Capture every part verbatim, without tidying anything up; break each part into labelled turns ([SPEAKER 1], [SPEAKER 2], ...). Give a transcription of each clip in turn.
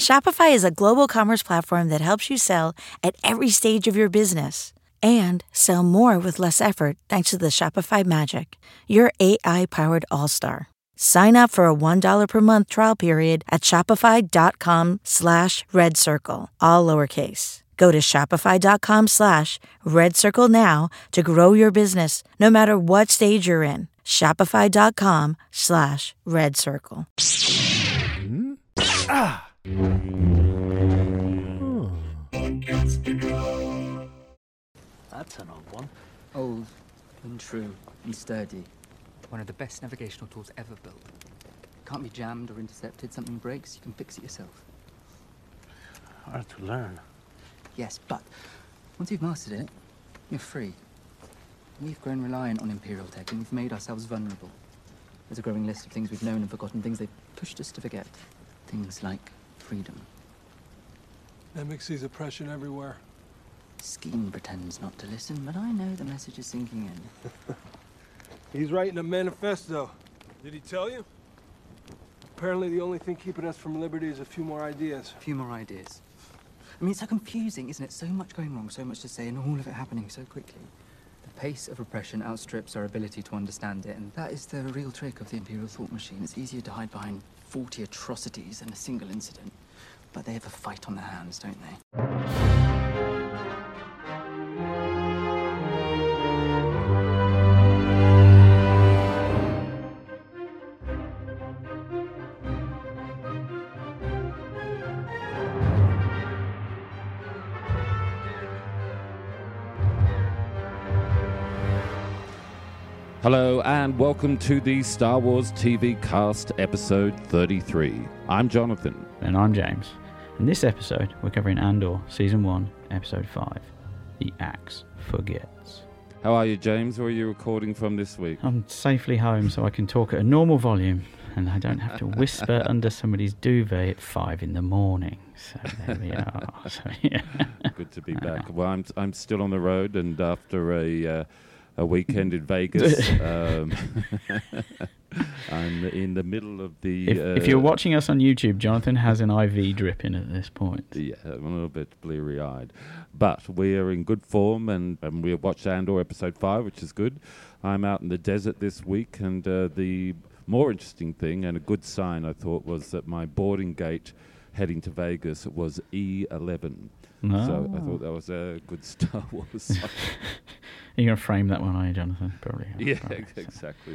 [SPEAKER 1] Shopify is a global commerce platform that helps you sell at every stage of your business and sell more with less effort thanks to the Shopify Magic, your A I-powered all-star. Sign up for a one dollar per month trial period at shopify.com slash red circle, all lowercase. Go to shopify.com slash red circle now to grow your business no matter what stage you're in. Shopify.com slash red circle.
[SPEAKER 2] Mm-hmm. Ah. Oh.
[SPEAKER 3] That's an odd one.
[SPEAKER 4] Old and true and sturdy.
[SPEAKER 3] One of the best navigational tools ever built. Can't be jammed or intercepted. Something breaks, you can fix it yourself.
[SPEAKER 2] Hard to learn.
[SPEAKER 3] Yes, but once you've mastered it, you're free. We've grown reliant on Imperial tech, and we've made ourselves vulnerable. There's a growing list of things we've known and forgotten, things they've pushed us to forget. Things like freedom.
[SPEAKER 5] Nemik sees oppression everywhere.
[SPEAKER 3] Skeen pretends not to listen, but I know the message is sinking in.
[SPEAKER 5] He's writing a manifesto. Did he tell you? Apparently the only thing keeping us from liberty is a few more ideas.
[SPEAKER 3] A few more ideas. I mean, it's so confusing, isn't it? So much going wrong, so much to say, and all of it happening so quickly. The pace of oppression outstrips our ability to understand it, and that is the real trick of the Imperial thought machine. It's easier to hide behind forty atrocities than a single incident. But they have a fight on their hands, don't they?
[SPEAKER 2] Hello and welcome to the Star Wars T V Cast episode thirty-three. I'm Jonathan.
[SPEAKER 6] And I'm James. In this episode, we're covering Andor, Season one, Episode five, The Axe Forgets.
[SPEAKER 2] How are you, James? Where are you recording from this week?
[SPEAKER 6] I'm safely home so I can talk at a normal volume and I don't have to whisper under somebody's duvet at five in the morning. So there we are. So, yeah.
[SPEAKER 2] Good to be back. Well, I'm I'm still on the road, and after a... Uh, A weekend in Vegas. um, I'm in the middle of the...
[SPEAKER 6] If,
[SPEAKER 2] uh,
[SPEAKER 6] if you're watching us on YouTube, Jonathan has an I V dripping at this point.
[SPEAKER 2] Yeah, I'm a little bit bleary-eyed. But we are in good form, and, and we have watched Andor Episode five, which is good. I'm out in the desert this week, and uh, the more interesting thing, and a good sign, I thought, was that my boarding gate heading to Vegas was E eleven.
[SPEAKER 6] Oh.
[SPEAKER 2] So I thought that was a good Star Wars sign.
[SPEAKER 6] You're going to frame that one, are you, Jonathan? Probably.
[SPEAKER 2] Yeah,
[SPEAKER 6] probably,
[SPEAKER 2] exactly.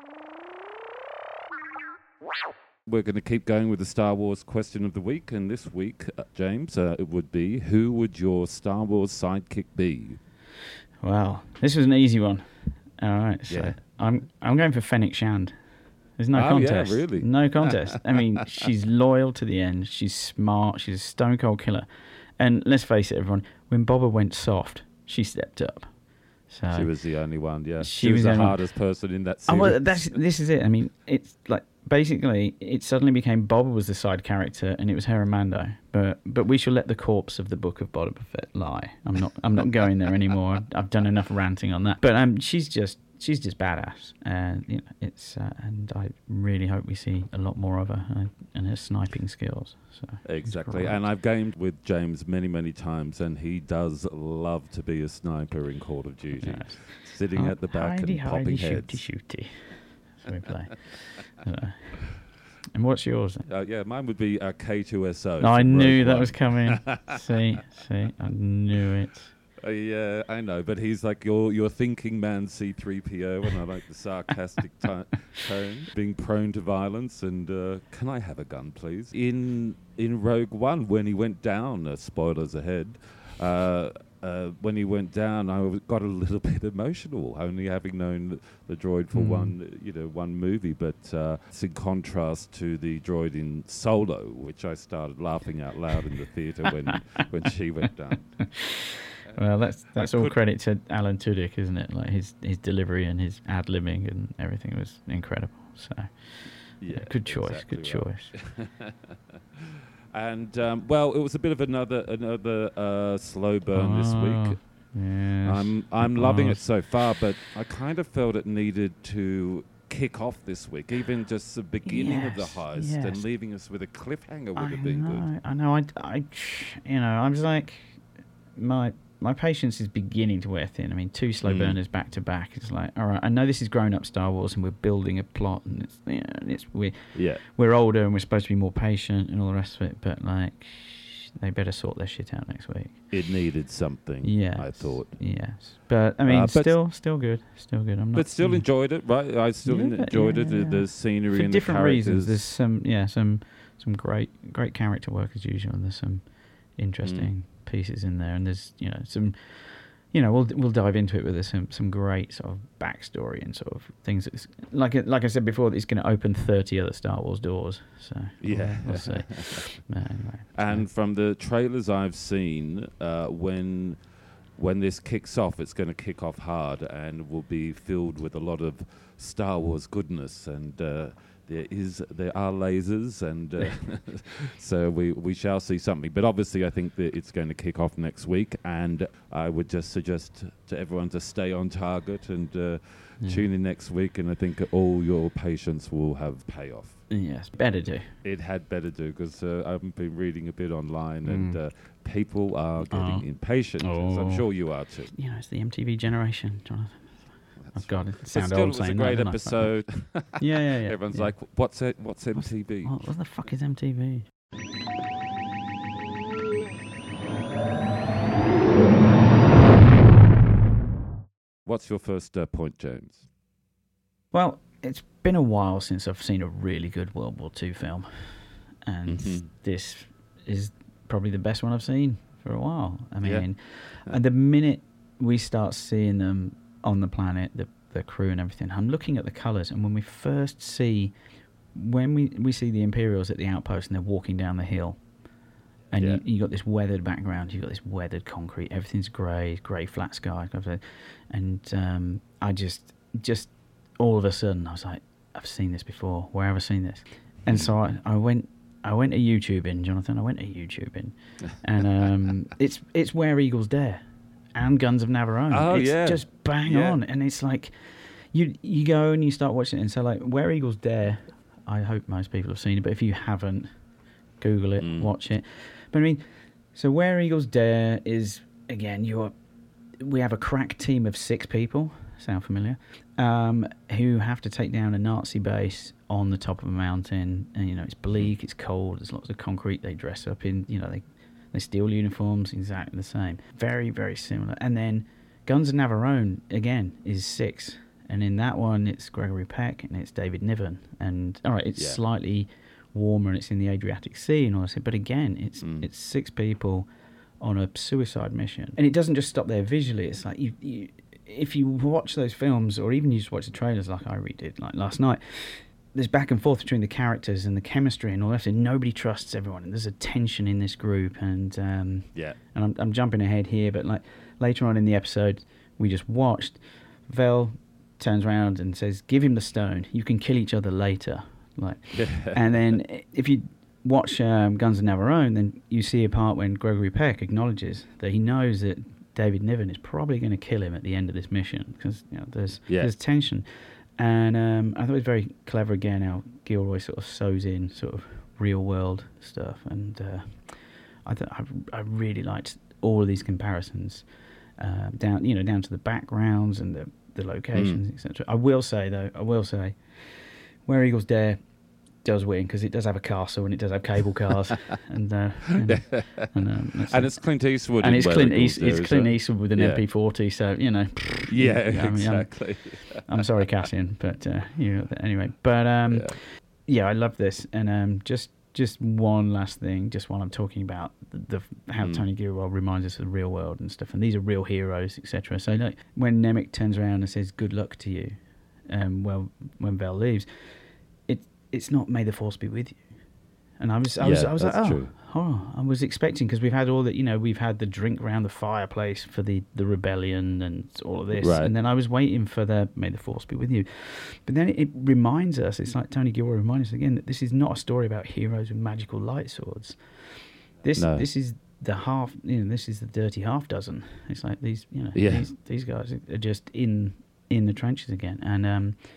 [SPEAKER 2] So. We're going to keep going with the Star Wars question of the week, and this week, uh, James, uh, it would be, who would your Star Wars sidekick be?
[SPEAKER 6] Well, this was an easy one. All right, so
[SPEAKER 2] yeah.
[SPEAKER 6] I'm I'm going for Fennec Shand. There's no
[SPEAKER 2] oh,
[SPEAKER 6] contest.
[SPEAKER 2] Yeah, really?
[SPEAKER 6] No contest. I mean, she's loyal to the end. She's smart. She's a stone cold killer. And let's face it, everyone, when Boba went soft, she stepped up. So
[SPEAKER 2] she was the only one, yeah.
[SPEAKER 6] She,
[SPEAKER 2] she was,
[SPEAKER 6] was
[SPEAKER 2] the
[SPEAKER 6] only...
[SPEAKER 2] hardest person in that series.
[SPEAKER 6] Oh, well, that's, this is it. I mean, it's like, basically, it suddenly became Boba was the side character, and it was her and Mando. But but we shall let the corpse of the book of Boba Fett lie. I'm not I'm not going there anymore. I've done enough ranting on that. But um, she's just she's just badass, and you know it's uh, and I really hope we see a lot more of her uh, and her sniping skills. So
[SPEAKER 2] exactly, and I've gamed with James many many times, and he does love to be a sniper in Call of Duty, yes. sitting oh, at the back
[SPEAKER 6] hidey,
[SPEAKER 2] and popping
[SPEAKER 6] hidey,
[SPEAKER 2] heads.
[SPEAKER 6] Shooty, shooty. So we play. uh, and what's yours?
[SPEAKER 2] Uh, yeah, mine would be uh, K two S O.
[SPEAKER 6] No, I knew that was coming. see, see, I knew it.
[SPEAKER 2] Uh, yeah, I know, but he's like your your thinking man C three P O, and I like the sarcastic t- tone, being prone to violence, and uh, can I have a gun, please? In in Rogue One, when he went down, uh, spoilers ahead, uh, uh, when he went down, I w- got a little bit emotional, only having known the, the droid for mm. one, you know, one movie, but uh, it's in contrast to the droid in Solo, which I started laughing out loud in the theatre when when she went down.
[SPEAKER 6] Well, that's that's all credit to Alan Tudyk, isn't it? Like his his delivery and his ad-libbing and everything was incredible. So, yeah, good choice, exactly good right. choice.
[SPEAKER 2] And um, well, it was a bit of another another uh, slow burn
[SPEAKER 6] oh,
[SPEAKER 2] this week.
[SPEAKER 6] Yes,
[SPEAKER 2] I'm I'm loving it so far, but I kind of felt it needed to kick off this week. Even just the beginning
[SPEAKER 6] yes,
[SPEAKER 2] of the heist
[SPEAKER 6] yes.
[SPEAKER 2] and leaving us with a cliffhanger would
[SPEAKER 6] I
[SPEAKER 2] have been
[SPEAKER 6] know,
[SPEAKER 2] good.
[SPEAKER 6] I know. I, I, you know, I was like, my my patience is beginning to wear thin. I mean, two slow
[SPEAKER 2] Mm.
[SPEAKER 6] burners back to back. It's like, all right, I know this is grown up Star Wars, and we're building a plot, and it's you know, it's we're
[SPEAKER 2] Yeah.
[SPEAKER 6] we're older, and we're supposed to be more patient, and all the rest of it. But like, they better sort their shit out next week.
[SPEAKER 2] It needed something,
[SPEAKER 6] Yes,
[SPEAKER 2] I thought.
[SPEAKER 6] Yes, but I mean,
[SPEAKER 2] Uh, but
[SPEAKER 6] still, still good, still good. I'm not.
[SPEAKER 2] But still
[SPEAKER 6] mm.
[SPEAKER 2] enjoyed it, right? I still
[SPEAKER 6] Yeah,
[SPEAKER 2] enjoyed
[SPEAKER 6] yeah,
[SPEAKER 2] it, the,
[SPEAKER 6] yeah.
[SPEAKER 2] the scenery
[SPEAKER 6] for
[SPEAKER 2] and
[SPEAKER 6] different
[SPEAKER 2] the characters.
[SPEAKER 6] reasons. There's some, yeah, some some great great character work as usual, and there's some interesting
[SPEAKER 2] Mm.
[SPEAKER 6] pieces in there, and there's you know some, you know, we'll we'll dive into it, but there's some some great sort of backstory and sort of things. That's, like like I said before, it's going to open thirty other Star Wars doors. So
[SPEAKER 2] Yeah.
[SPEAKER 6] we'll, we'll see. But anyway,
[SPEAKER 2] And
[SPEAKER 6] so,
[SPEAKER 2] from the trailers I've seen, uh, when when this kicks off, it's going to kick off hard and will be filled with a lot of Star Wars goodness. And uh, there is there are lasers, and uh, so we we shall see something. But obviously, I think that it's going to kick off next week, and I would just suggest to everyone to stay on target and uh,
[SPEAKER 6] yeah.
[SPEAKER 2] tune in next week. And I think all your patience will have payoff.
[SPEAKER 6] yes, better do.
[SPEAKER 2] It had better do, because uh, I've been reading a bit online, and
[SPEAKER 6] Mm.
[SPEAKER 2] uh, people are getting
[SPEAKER 6] Oh.
[SPEAKER 2] impatient, as I'm
[SPEAKER 6] Oh.
[SPEAKER 2] sure you are too.
[SPEAKER 6] You know, it's the M T V generation, Jonathan.
[SPEAKER 2] That's
[SPEAKER 6] Oh God,
[SPEAKER 2] right.
[SPEAKER 6] it
[SPEAKER 2] But
[SPEAKER 6] sounds
[SPEAKER 2] still,
[SPEAKER 6] old
[SPEAKER 2] it was a
[SPEAKER 6] saying
[SPEAKER 2] great
[SPEAKER 6] that, doesn't it?
[SPEAKER 2] episode.
[SPEAKER 6] Yeah, yeah, yeah.
[SPEAKER 2] Everyone's
[SPEAKER 6] yeah.
[SPEAKER 2] like, "What's it? What's M T V?"
[SPEAKER 6] What, what the fuck is M T V?
[SPEAKER 2] What's your first uh, point, James?
[SPEAKER 6] Well, it's been a while since I've seen a really good World War Two film, and
[SPEAKER 2] Mhm.
[SPEAKER 6] this is probably the best one I've seen for a while. I
[SPEAKER 2] Yeah.
[SPEAKER 6] mean, and the minute we start seeing them on the planet, the the crew and everything, I'm looking at the colours, and when we first see, when we, we see the Imperials at the outpost and they're walking down the hill, and
[SPEAKER 2] Yeah.
[SPEAKER 6] you you got this weathered background, you got this weathered concrete, everything's grey, grey flat sky, and um, I just just all of a sudden I was like, I've seen this before. Where have I seen this? And so I, I went I went to YouTube in, Jonathan. I went to YouTube in, and um, it's it's Where Eagles Dare and Guns of Navarone.
[SPEAKER 2] Oh,
[SPEAKER 6] it's
[SPEAKER 2] yeah.
[SPEAKER 6] just bang
[SPEAKER 2] Yeah.
[SPEAKER 6] on, and it's like you you go and you start watching it, and so like Where Eagles Dare. I hope most people have seen it, but if you haven't, Google it,
[SPEAKER 2] Mm.
[SPEAKER 6] watch it. But I mean, so Where Eagles Dare is, again, you're, we have a crack team of six people, sound familiar, um, who have to take down a Nazi base on the top of a mountain. And, you know, it's bleak, it's cold, there's lots of concrete. They dress up in, you know, they, they steal uniforms, exactly the same. Very, very similar. And then Guns of Navarone, again, is six. And in that one, it's Gregory Peck and it's David Niven. And, all right, it's
[SPEAKER 2] Yeah.
[SPEAKER 6] slightly warmer and it's in the Adriatic Sea and all this, but again, it's
[SPEAKER 2] Mm.
[SPEAKER 6] it's six people on a suicide mission, and it doesn't just stop there visually. It's like you, you if you watch those films, or even you just watch the trailers, like I redid like last night. There's back and forth between the characters and the chemistry and all that. And nobody trusts everyone, and there's a tension in this group. And um,
[SPEAKER 2] Yeah.
[SPEAKER 6] and I'm I'm jumping ahead here, but like later on in the episode we just watched, Vel turns around and says, "Give him the stone. You can kill each other later." Like, and then if you watch um, Guns of Navarone, then you see a part when Gregory Peck acknowledges that he knows that David Niven is probably going to kill him at the end of this mission, because you know there's
[SPEAKER 2] Yeah.
[SPEAKER 6] there's tension, and um, I thought it was very clever again how Gilroy sort of sews in sort of real world stuff, and uh, I th- I I really liked all of these comparisons um, down you know down to the backgrounds and the the locations,
[SPEAKER 2] Mm.
[SPEAKER 6] et cetera. I will say though, I will say. Where Eagles Dare does win, because it does have a castle and it does have cable cars, and uh, and, and, um, that's
[SPEAKER 2] And
[SPEAKER 6] it.
[SPEAKER 2] it's Clint Eastwood.
[SPEAKER 6] and
[SPEAKER 2] in
[SPEAKER 6] it's
[SPEAKER 2] Where
[SPEAKER 6] Clint
[SPEAKER 2] Eagles
[SPEAKER 6] East,
[SPEAKER 2] Dare
[SPEAKER 6] it's
[SPEAKER 2] as
[SPEAKER 6] Clint
[SPEAKER 2] well.
[SPEAKER 6] Eastwood with an
[SPEAKER 2] Yeah.
[SPEAKER 6] M P forty, so you know.
[SPEAKER 2] Yeah,
[SPEAKER 6] I mean, I'm-
[SPEAKER 2] exactly.
[SPEAKER 6] I'm sorry, Cassian, but uh, you know, anyway. But um,
[SPEAKER 2] Yeah.
[SPEAKER 6] yeah. I love this, and um, just just one last thing, just while I'm talking about the, the how
[SPEAKER 2] Mm.
[SPEAKER 6] Tony Gilroy reminds us of the real world and stuff, and these are real heroes, et cetera. So like when Nemec turns around and says "Good luck to you," um, well, when Vel leaves, it it's not "May the Force be with you," and I was I was
[SPEAKER 2] Yeah,
[SPEAKER 6] I was like,
[SPEAKER 2] that's
[SPEAKER 6] oh,
[SPEAKER 2] true.
[SPEAKER 6] oh, I was expecting, because we've had all the you know we've had the drink around the fireplace for the the rebellion and all of this,
[SPEAKER 2] Right.
[SPEAKER 6] and then I was waiting for the "May the Force be with you," but then it, it reminds us. It's like Tony Gilroy reminds us again that this is not a story about heroes with magical light swords. This
[SPEAKER 2] No.
[SPEAKER 6] this is the half. You know, this is the dirty half dozen. It's like these you know
[SPEAKER 2] Yeah.
[SPEAKER 6] these these guys are just in in the trenches again, and um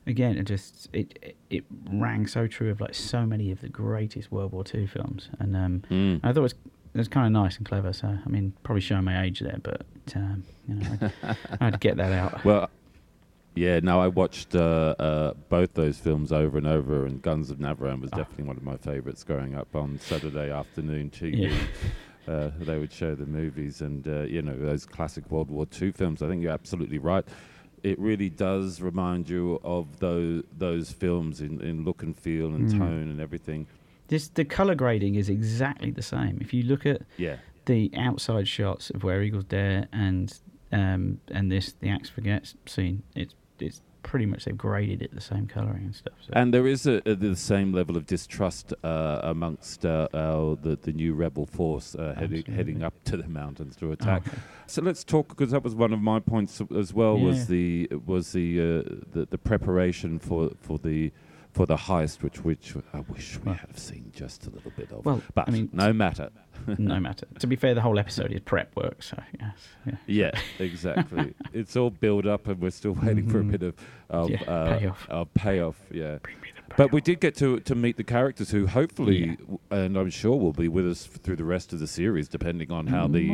[SPEAKER 6] again, it just it, it it rang so true of like so many of the greatest World War Two films, and um,
[SPEAKER 2] Mm.
[SPEAKER 6] I thought it was it was kind of nice and clever. So I mean, probably showing my age there, but um, you know, I, I had to get that out.
[SPEAKER 2] Well, yeah, no, I watched uh, uh, both those films over and over, and Guns of Navarone was
[SPEAKER 6] Oh.
[SPEAKER 2] definitely one of my favourites growing up on Saturday afternoon T V.
[SPEAKER 6] Yeah.
[SPEAKER 2] Uh, they would show the movies, and uh, you know, those classic World War Two films. I think you're absolutely right. It really does remind you of those those films in, in look and feel and
[SPEAKER 6] Mm.
[SPEAKER 2] tone and everything.
[SPEAKER 6] This the color grading is exactly the same. If you look at
[SPEAKER 2] Yeah,
[SPEAKER 6] the outside shots of Where Eagles Dare and um, and this the Axe Forgets scene, it's it's pretty much they've graded it the same colouring and stuff. So.
[SPEAKER 2] and there is a, a, the same level of distrust uh, amongst uh, our, the the new rebel force uh, heading
[SPEAKER 6] Absolutely.
[SPEAKER 2] heading up to the mountains to
[SPEAKER 6] Oh,
[SPEAKER 2] attack.
[SPEAKER 6] okay.
[SPEAKER 2] So let's talk, because that was one of my points as well.
[SPEAKER 6] Yeah.
[SPEAKER 2] Was the was the, uh, the the preparation for for the for the heist, which which I wish we
[SPEAKER 6] Well-
[SPEAKER 2] had seen just a little bit of.
[SPEAKER 6] Well,
[SPEAKER 2] but
[SPEAKER 6] I mean,
[SPEAKER 2] no matter.
[SPEAKER 6] no matter. To be fair, the whole episode is prep work. So yes, yeah.
[SPEAKER 2] Yeah, exactly. It's all build up, and we're still waiting for a
[SPEAKER 6] Mhm.
[SPEAKER 2] bit of of,
[SPEAKER 6] Yeah,
[SPEAKER 2] uh,
[SPEAKER 6] payoff.
[SPEAKER 2] of payoff. Yeah.
[SPEAKER 6] Bring me the
[SPEAKER 2] But we did get to to meet the characters who hopefully,
[SPEAKER 6] Yeah.
[SPEAKER 2] w- and I'm sure will be with us f- through the rest of the series, depending on how the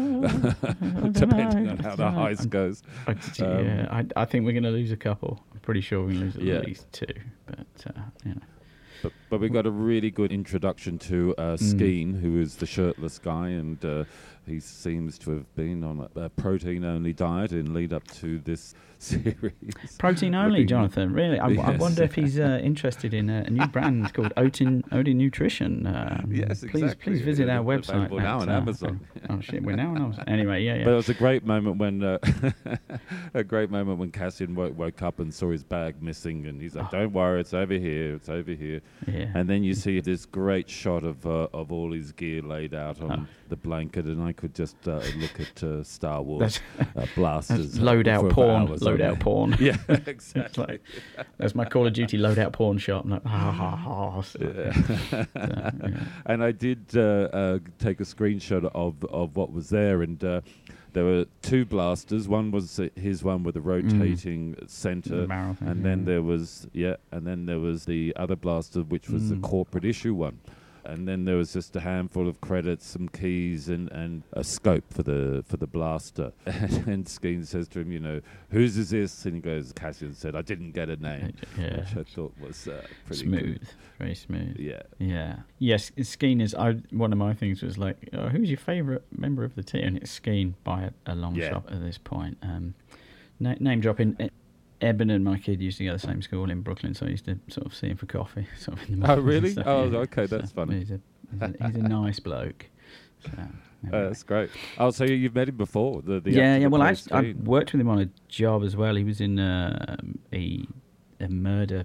[SPEAKER 2] uh, depending on how the heist goes.
[SPEAKER 6] I, yeah, I, I think we're going to lose a couple. I'm pretty sure we're going to lose
[SPEAKER 2] Yeah.
[SPEAKER 6] at least two. But uh, you know,
[SPEAKER 2] But, but we got a really good introduction to uh,
[SPEAKER 6] Mm.
[SPEAKER 2] Skeen, who is the shirtless guy, and uh, he seems to have been on a, a protein-only diet in lead up to this series.
[SPEAKER 6] protein only,
[SPEAKER 2] Looking-
[SPEAKER 6] Jonathan. Really, I, I
[SPEAKER 2] Yes.
[SPEAKER 6] wonder if he's uh, interested in a, a new brand called Odin Odin Nutrition. Um,
[SPEAKER 2] Yes,
[SPEAKER 6] please,
[SPEAKER 2] exactly.
[SPEAKER 6] please visit our
[SPEAKER 2] Available
[SPEAKER 6] website.
[SPEAKER 2] now
[SPEAKER 6] at,
[SPEAKER 2] on
[SPEAKER 6] uh,
[SPEAKER 2] Amazon.
[SPEAKER 6] Oh shit, we're now on Amazon. Anyway, yeah, yeah.
[SPEAKER 2] But it was a great moment when uh, a great moment when Cassian woke, woke up and saw his bag missing, and he's like,
[SPEAKER 6] Oh.
[SPEAKER 2] "Don't worry, it's over here, it's over here."
[SPEAKER 6] yeah.
[SPEAKER 2] And then you see this great shot of uh, of all his gear laid out on
[SPEAKER 6] Oh.
[SPEAKER 2] the blanket, and I could just uh, look at uh, Star Wars
[SPEAKER 6] That's-
[SPEAKER 2] uh, blasters.
[SPEAKER 6] That's loadout
[SPEAKER 2] for
[SPEAKER 6] porn.
[SPEAKER 2] hours on
[SPEAKER 6] Loadout
[SPEAKER 2] end.
[SPEAKER 6] porn.
[SPEAKER 2] Yeah,
[SPEAKER 6] It's
[SPEAKER 2] exactly.
[SPEAKER 6] like, that's my Call of Duty loadout porn shot. I'm like, ha ha ha. So,
[SPEAKER 2] Yeah.
[SPEAKER 6] yeah.
[SPEAKER 2] And I did uh, uh, take a screenshot of, of what was there, and uh, there were two blasters. One was uh, his one with a rotating center,
[SPEAKER 6] Marathon,
[SPEAKER 2] and then
[SPEAKER 6] yeah.
[SPEAKER 2] there was yeah, and then there was the other blaster, which was the
[SPEAKER 6] Mm.
[SPEAKER 2] corporate issue one. And then there was just a handful of credits, some keys, and, and a scope for the for the blaster. And Skeen says to him, you know, whose is this? And he goes, Cassian said, I didn't get a name,
[SPEAKER 6] Yeah.
[SPEAKER 2] which I thought was uh, pretty
[SPEAKER 6] Smooth,
[SPEAKER 2] good.
[SPEAKER 6] very smooth.
[SPEAKER 2] Yeah.
[SPEAKER 6] Yeah. Yes, Skeen is. I one of my things was like, oh, who's your favourite member of the team? And it's Skeen by a, a long
[SPEAKER 2] Yeah.
[SPEAKER 6] shot at this point. Um, na- name dropping. E- Eben and my kid used to go to the same school in Brooklyn, so I used to sort of see him for coffee. Sort of in the
[SPEAKER 2] Oh,
[SPEAKER 6] mornings and
[SPEAKER 2] really?
[SPEAKER 6] stuff,
[SPEAKER 2] Oh,
[SPEAKER 6] yeah.
[SPEAKER 2] okay, that's
[SPEAKER 6] So
[SPEAKER 2] funny.
[SPEAKER 6] He's a, he's a, he's a nice bloke. So,
[SPEAKER 2] Uh,
[SPEAKER 6] anyway.
[SPEAKER 2] that's great. Oh, so you've met him before? The, the
[SPEAKER 6] yeah,
[SPEAKER 2] actor
[SPEAKER 6] yeah.
[SPEAKER 2] that
[SPEAKER 6] Well, I,
[SPEAKER 2] plays
[SPEAKER 6] I
[SPEAKER 2] Skeen.
[SPEAKER 6] worked with him on a job as well. He was in um a a murder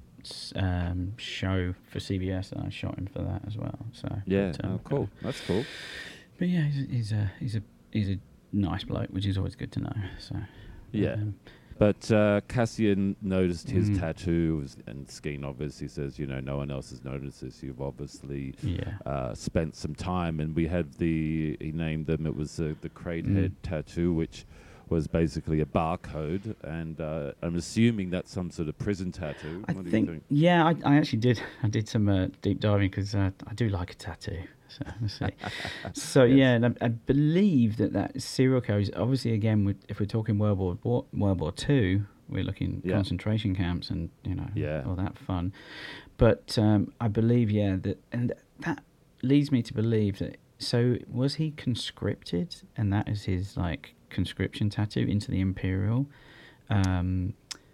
[SPEAKER 6] s- um, show for C B S, and I shot him for that as well. So
[SPEAKER 2] Yeah.
[SPEAKER 6] but, um,
[SPEAKER 2] Oh, cool. That's cool.
[SPEAKER 6] But yeah, he's, he's a he's a he's a nice bloke, which is always good to know. So
[SPEAKER 2] Yeah.
[SPEAKER 6] um,
[SPEAKER 2] But uh, Cassian noticed his
[SPEAKER 6] Mm.
[SPEAKER 2] tattoos, and Skeen obviously says, you know, no one else has noticed this. You've obviously
[SPEAKER 6] yeah,
[SPEAKER 2] uh, spent some time, and we had the, he named them, it was uh, the crate
[SPEAKER 6] Mm.
[SPEAKER 2] head tattoo, which was basically a barcode, and uh, I'm assuming that's some sort of prison tattoo.
[SPEAKER 6] I
[SPEAKER 2] what do
[SPEAKER 6] think,
[SPEAKER 2] you think?
[SPEAKER 6] yeah, I, I actually did. I did some uh, deep diving because uh, I do like a tattoo. So we'll see. So
[SPEAKER 2] Yes.
[SPEAKER 6] yeah, and I, I believe that that serial killer is obviously again, with, if we're talking World War War- World War Two, we're looking
[SPEAKER 2] Yeah.
[SPEAKER 6] concentration camps and you know
[SPEAKER 2] Yeah.
[SPEAKER 6] all that fun. But um, I believe yeah that and that leads me to believe that. So was he conscripted, and that is his like conscription tattoo into the Imperial? Um,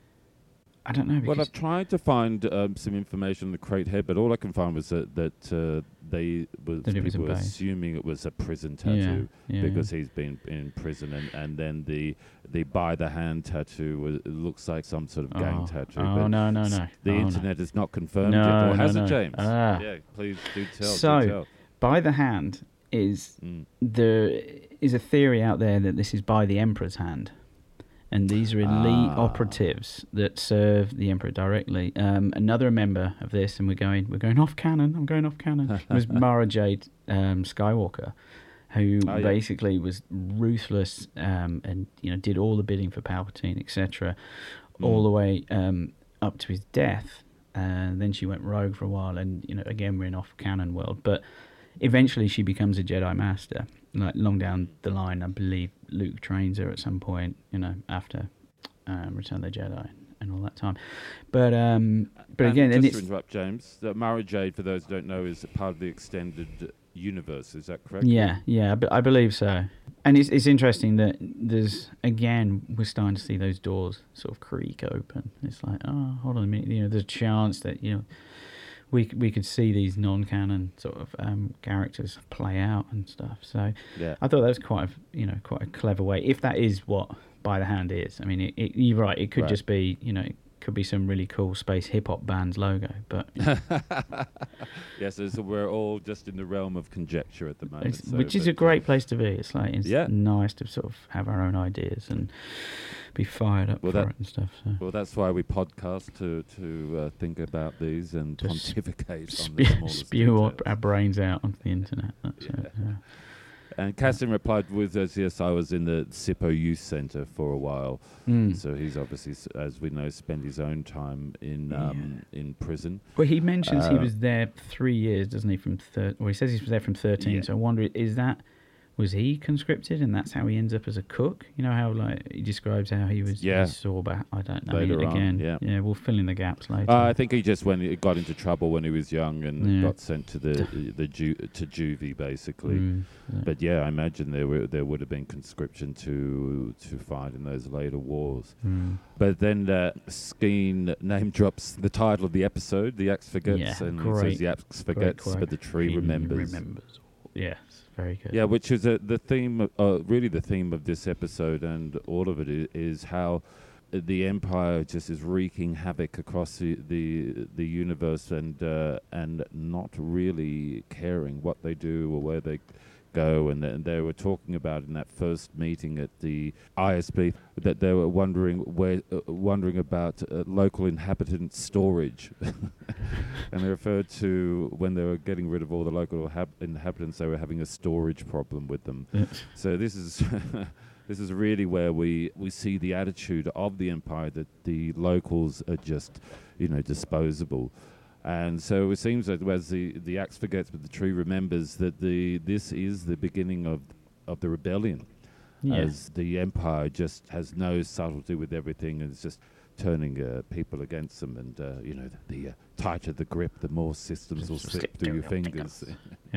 [SPEAKER 6] I don't know.
[SPEAKER 2] Well,
[SPEAKER 6] Because,
[SPEAKER 2] I've tried to find um, some information on the crate head, but all I can find was that, that uh, they was,
[SPEAKER 6] That it was a
[SPEAKER 2] people were
[SPEAKER 6] base.
[SPEAKER 2] assuming it was a prison
[SPEAKER 6] yeah,
[SPEAKER 2] tattoo.
[SPEAKER 6] yeah,
[SPEAKER 2] because he's been in prison, and, and then the the by the hand tattoo was, it looks like some sort of gang
[SPEAKER 6] oh,
[SPEAKER 2] tattoo.
[SPEAKER 6] Oh
[SPEAKER 2] but
[SPEAKER 6] no no
[SPEAKER 2] s-
[SPEAKER 6] no!
[SPEAKER 2] The
[SPEAKER 6] Oh, no.
[SPEAKER 2] internet is not confirmed
[SPEAKER 6] No,
[SPEAKER 2] yet, or
[SPEAKER 6] no,
[SPEAKER 2] has
[SPEAKER 6] no.
[SPEAKER 2] it, James?
[SPEAKER 6] Ah.
[SPEAKER 2] Yeah, please do tell.
[SPEAKER 6] So-
[SPEAKER 2] do tell.
[SPEAKER 6] By the hand is
[SPEAKER 2] Mm.
[SPEAKER 6] there is a theory out there that this is by the Emperor's hand, and these are elite
[SPEAKER 2] Ah.
[SPEAKER 6] operatives that serve the Emperor directly. Um, another member of this, and we're going we're going off canon. I'm going off canon. Was Mara Jade um, Skywalker, who
[SPEAKER 2] Oh, yeah.
[SPEAKER 6] basically was ruthless um, and you know did all the bidding for Palpatine, et cetera, all
[SPEAKER 2] Mm.
[SPEAKER 6] the way um, up to his death. And then she went rogue for a while, and you know, again, we're in off-canon world. But eventually, she becomes a Jedi Master. Like long down the line, I believe Luke trains her at some point. You know, after um, Return of the Jedi and all that time. But um, but
[SPEAKER 2] and
[SPEAKER 6] again,
[SPEAKER 2] just
[SPEAKER 6] and
[SPEAKER 2] to
[SPEAKER 6] it's
[SPEAKER 2] interrupt, James, uh, Mara Jade, for those who don't know, is part of the extended universe. Is that correct?
[SPEAKER 6] yeah, yeah, I, be- I believe so. And it's it's interesting that there's again we're starting to see those doors sort of creak open. It's like, oh, hold on a minute, you know, there's a chance that you know we we could see these non-canon sort of um, characters play out and stuff. So
[SPEAKER 2] Yeah.
[SPEAKER 6] I thought that was quite a you know quite a clever way, if that is what By the Hand is. I mean, it, it, you're right. It could
[SPEAKER 2] Right.
[SPEAKER 6] just be you know it could be some really cool space hip hop band's logo, but
[SPEAKER 2] Yes, so we're all just in the realm of conjecture at the moment.
[SPEAKER 6] It's-
[SPEAKER 2] so,
[SPEAKER 6] which is
[SPEAKER 2] but,
[SPEAKER 6] a great place to be. It's like it's
[SPEAKER 2] Yeah.
[SPEAKER 6] nice to sort of have our own ideas and be fired up
[SPEAKER 2] Well,
[SPEAKER 6] for
[SPEAKER 2] that-
[SPEAKER 6] it and stuff. So.
[SPEAKER 2] Well, that's why we podcast to to uh, think about these and
[SPEAKER 6] Just
[SPEAKER 2] pontificate on
[SPEAKER 6] Spew,
[SPEAKER 2] the smallest
[SPEAKER 6] spew our,
[SPEAKER 2] details.
[SPEAKER 6] our brains out onto the internet. That's it. Yeah.
[SPEAKER 2] And Cassian replied with us, yes, I was in the SIPO Youth Centre for a while.
[SPEAKER 6] Mm.
[SPEAKER 2] So he's obviously, s- as we know, spent his own time in um, in prison.
[SPEAKER 6] Well, he mentions he
[SPEAKER 2] Uh,
[SPEAKER 6] was there three years, doesn't he? From thir- well, he says he was there from thirteen.
[SPEAKER 2] Yeah.
[SPEAKER 6] So I wonder, is that was he conscripted, and that's how he ends up as a cook? You know how like he describes how he was.
[SPEAKER 2] Yeah.
[SPEAKER 6] He saw back. I don't know.
[SPEAKER 2] Later on,
[SPEAKER 6] again,
[SPEAKER 2] yeah.
[SPEAKER 6] yeah. We'll fill in the gaps later.
[SPEAKER 2] Uh, I think he just when he got into trouble when he was young and
[SPEAKER 6] Yeah.
[SPEAKER 2] got sent to the the ju- to juvie basically.
[SPEAKER 6] Mm, yeah.
[SPEAKER 2] But yeah, I imagine there were there would have been conscription to to fight in those later wars.
[SPEAKER 6] Mm.
[SPEAKER 2] But then uh, Skeen name drops the title of the episode, "The Axe Forgets,"
[SPEAKER 6] Yeah,
[SPEAKER 2] and he
[SPEAKER 6] great-
[SPEAKER 2] says, "The axe
[SPEAKER 6] great
[SPEAKER 2] forgets,
[SPEAKER 6] quote.
[SPEAKER 2] but the tree
[SPEAKER 6] He
[SPEAKER 2] remembers."
[SPEAKER 6] remembers. Yes, very good.
[SPEAKER 2] Yeah, which is uh, the theme, of, uh, really the theme of this episode, and all of it is, is how uh, the Empire just is wreaking havoc across the the, the universe, and uh, and not really caring what they do or where they go. And, and they were talking about in that first meeting at the I S B that they were wondering where, uh, wondering about uh, local inhabitant storage, and they referred to when they were getting rid of all the local hab- inhabitants, they were having a storage problem with them. So this is this is really where we, we see the attitude of the Empire, that the locals are just, you know, disposable. And so it seems that as the, the axe forgets but the tree remembers, that the this is the beginning of of the rebellion.
[SPEAKER 6] Yeah.
[SPEAKER 2] As the Empire just has no subtlety with everything and it's just turning uh, people against them. And, uh, you know, the, the uh, tighter the grip, the more systems will slip through your fingers.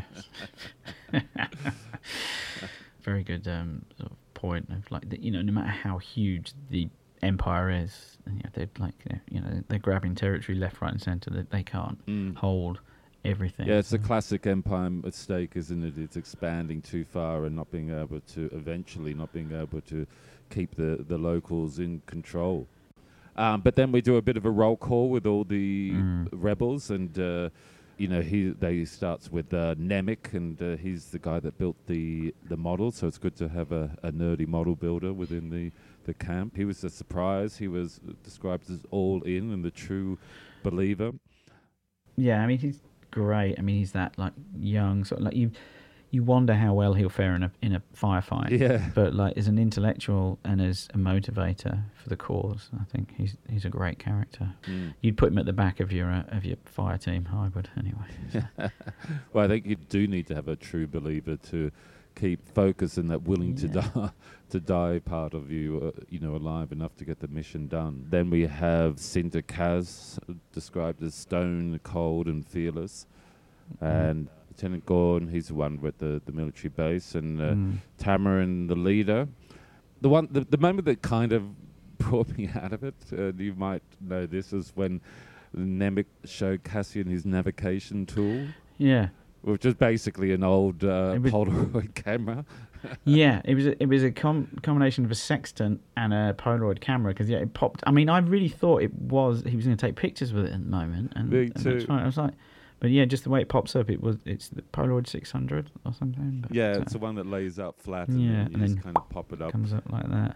[SPEAKER 6] Very good um, sort of point of like the, you know, no matter how huge the Empire is, you know, they're like you know they're grabbing territory left, right, and centre. That they can't
[SPEAKER 2] Mm.
[SPEAKER 6] hold everything.
[SPEAKER 2] Yeah, it's a
[SPEAKER 6] So-
[SPEAKER 2] classic Empire mistake, isn't it? It's expanding too far and not being able to, eventually not being able to keep the, the locals in control. Um, but then we do a bit of a roll call with all the
[SPEAKER 6] Mm.
[SPEAKER 2] rebels, and uh, you know, he they starts with uh, Nemec, and uh, he's the guy that built the the model. So it's good to have a, a nerdy model builder within the, the camp. He was a surprise. He was described as all in and the true believer.
[SPEAKER 6] Yeah, I mean he's great. I mean he's that like young sort of like you. You wonder how well he'll fare in a in a firefight.
[SPEAKER 2] Yeah.
[SPEAKER 6] But like as an intellectual and as a motivator for the cause, I think he's he's a great character.
[SPEAKER 2] Mm.
[SPEAKER 6] You'd put him at the back of your uh, of your fire team. I would anyway. So.
[SPEAKER 2] Well, I think you do need to have a true believer to keep focus and that willing to
[SPEAKER 6] Yeah.
[SPEAKER 2] die, to die part of you, uh, you know, alive enough to get the mission done. Then we have Cinta Kaz, uh, described as stone cold and fearless, and Lieutenant Gorn, he's the one with the, the military base, and uh,
[SPEAKER 6] Mm.
[SPEAKER 2] Tamarin, the leader. The one, the, the moment that kind of brought me out of it, uh, you might know this, is when Nemec showed Cassian his navigation tool,
[SPEAKER 6] Yeah.
[SPEAKER 2] which is basically an old uh,
[SPEAKER 6] It was-
[SPEAKER 2] Polaroid camera.
[SPEAKER 6] Yeah, it was a, it was a com- combination of a sextant and a Polaroid camera because yeah, it popped. I mean, I really thought it was he was going to take pictures with it at the moment, and,
[SPEAKER 2] Me
[SPEAKER 6] and that's
[SPEAKER 2] too.
[SPEAKER 6] fine. I was like, but yeah, just the way it pops up, it was it's the Polaroid six hundred or something. But
[SPEAKER 2] Yeah,
[SPEAKER 6] uh,
[SPEAKER 2] it's the one that lays out flat, and
[SPEAKER 6] Yeah,
[SPEAKER 2] then you
[SPEAKER 6] and
[SPEAKER 2] just
[SPEAKER 6] then
[SPEAKER 2] kind of pop it up.
[SPEAKER 6] comes up like that.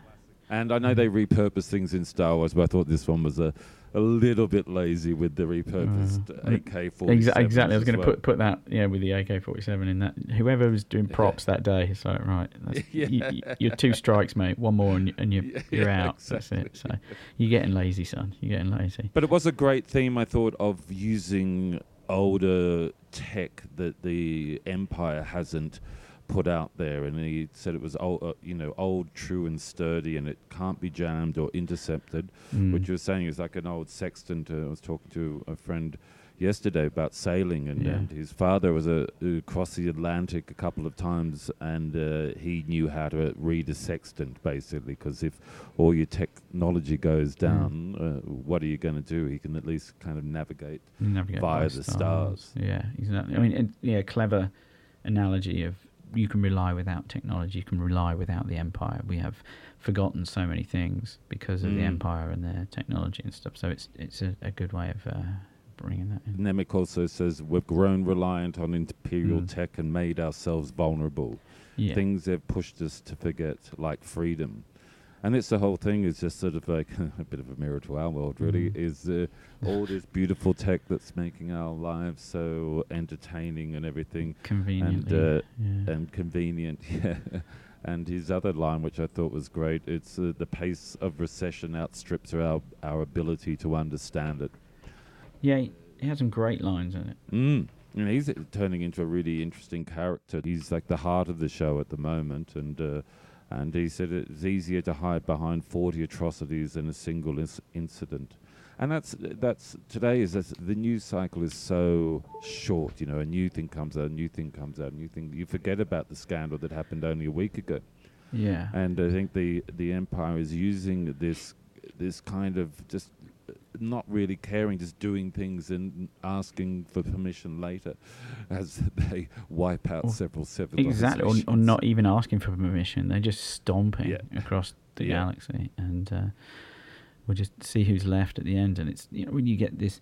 [SPEAKER 2] And I know they repurpose things in Star Wars, but I thought this one was a, a little bit lazy with the repurposed
[SPEAKER 6] Uh,
[SPEAKER 2] A K forty-seven.
[SPEAKER 6] Exa- exactly. I was going to
[SPEAKER 2] well.
[SPEAKER 6] put put that yeah with the A K forty-seven in that. Whoever was doing props that day, it's like right, that's,
[SPEAKER 2] Yeah.
[SPEAKER 6] you, you, you're two strikes, mate. One more and, you, and you're,
[SPEAKER 2] Yeah,
[SPEAKER 6] you're out.
[SPEAKER 2] exactly.
[SPEAKER 6] That's it. So you're getting lazy, son. You're getting lazy.
[SPEAKER 2] But it was a great theme, I thought, of using older tech that the Empire hasn't put out there, and he said it was old, uh, you know, old, true, and sturdy, and it can't be jammed or intercepted.
[SPEAKER 6] Mm.
[SPEAKER 2] Which you were saying is like an old sextant. Uh, I was talking to a friend yesterday about sailing, and,
[SPEAKER 6] Yeah.
[SPEAKER 2] and his father was a, across the Atlantic a couple of times, and uh, he knew how to read a sextant basically, because if all your technology goes down,
[SPEAKER 6] Mm.
[SPEAKER 2] uh, what are you going to do? He can at least kind of navigate
[SPEAKER 6] You navigate
[SPEAKER 2] via
[SPEAKER 6] by
[SPEAKER 2] the stars.
[SPEAKER 6] Yeah, exactly. I mean, it, yeah, clever analogy of you can rely without technology, you can rely without the Empire. We have forgotten so many things because of the
[SPEAKER 2] Mm.
[SPEAKER 6] Empire and their technology and stuff. So it's it's a, a good way of uh, bringing that in.
[SPEAKER 2] Nemec also says we've grown reliant on imperial
[SPEAKER 6] Mm.
[SPEAKER 2] tech and made ourselves vulnerable.
[SPEAKER 6] Yeah.
[SPEAKER 2] Things have pushed us to forget, like freedom. And it's the whole thing is just sort of like a bit of a mirror to our world, really,
[SPEAKER 6] Mm.
[SPEAKER 2] is uh, all this beautiful tech that's making our lives so entertaining and everything.
[SPEAKER 6] Conveniently.
[SPEAKER 2] And, uh,
[SPEAKER 6] yeah.
[SPEAKER 2] and convenient, yeah. And his other line, which I thought was great, it's uh, the pace of recession outstrips our, our ability to understand it.
[SPEAKER 6] yeah, he, he had some great lines in it.
[SPEAKER 2] Mm. You know, he's uh, turning into a really interesting character. He's like the heart of the show at the moment, and uh, and he said it's easier to hide behind forty atrocities than a single inc- incident. And that's that's today is that's, the news cycle is so short. You know, a new thing comes out, a new thing comes out, a new thing. You forget about the scandal that happened only a week ago.
[SPEAKER 6] Yeah.
[SPEAKER 2] And I think the the Empire is using this this kind of just uh, not really caring, just doing things and asking for permission later, as they wipe out
[SPEAKER 6] Or
[SPEAKER 2] several civilizations.
[SPEAKER 6] Exactly, or, or not even asking for permission. They're just stomping
[SPEAKER 2] Yeah.
[SPEAKER 6] across the
[SPEAKER 2] Yeah.
[SPEAKER 6] galaxy, and uh, we'll just see who's left at the end. And it's, you know, when you get this,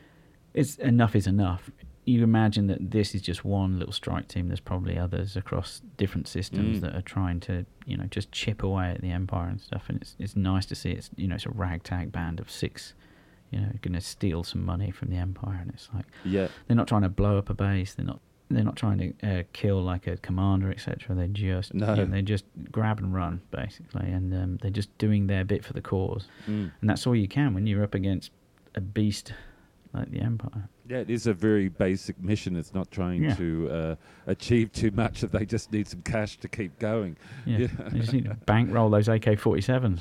[SPEAKER 6] it's enough is enough. You imagine that this is just one little strike team. There's probably others across different systems
[SPEAKER 2] Mm.
[SPEAKER 6] that are trying to, you know, just chip away at the Empire and stuff. And it's it's nice to see. It's, you know, it's a ragtag band of six, you know, going to steal some money from the Empire, and it's like
[SPEAKER 2] Yeah.
[SPEAKER 6] they're not trying to blow up a base. They're not. They're not trying to uh, kill like a commander, et cetera. They just,
[SPEAKER 2] No.
[SPEAKER 6] you know, they just grab and run basically, and um, they're just doing their bit for the cause.
[SPEAKER 2] Mm.
[SPEAKER 6] And that's all you can when you're up against a beast like the Empire.
[SPEAKER 2] Yeah, it is a very basic mission. It's not trying
[SPEAKER 6] Yeah.
[SPEAKER 2] to uh, achieve too much. If they just need some cash to keep going.
[SPEAKER 6] Yeah,
[SPEAKER 2] Yeah.
[SPEAKER 6] they just need to bankroll those A K forty-sevens.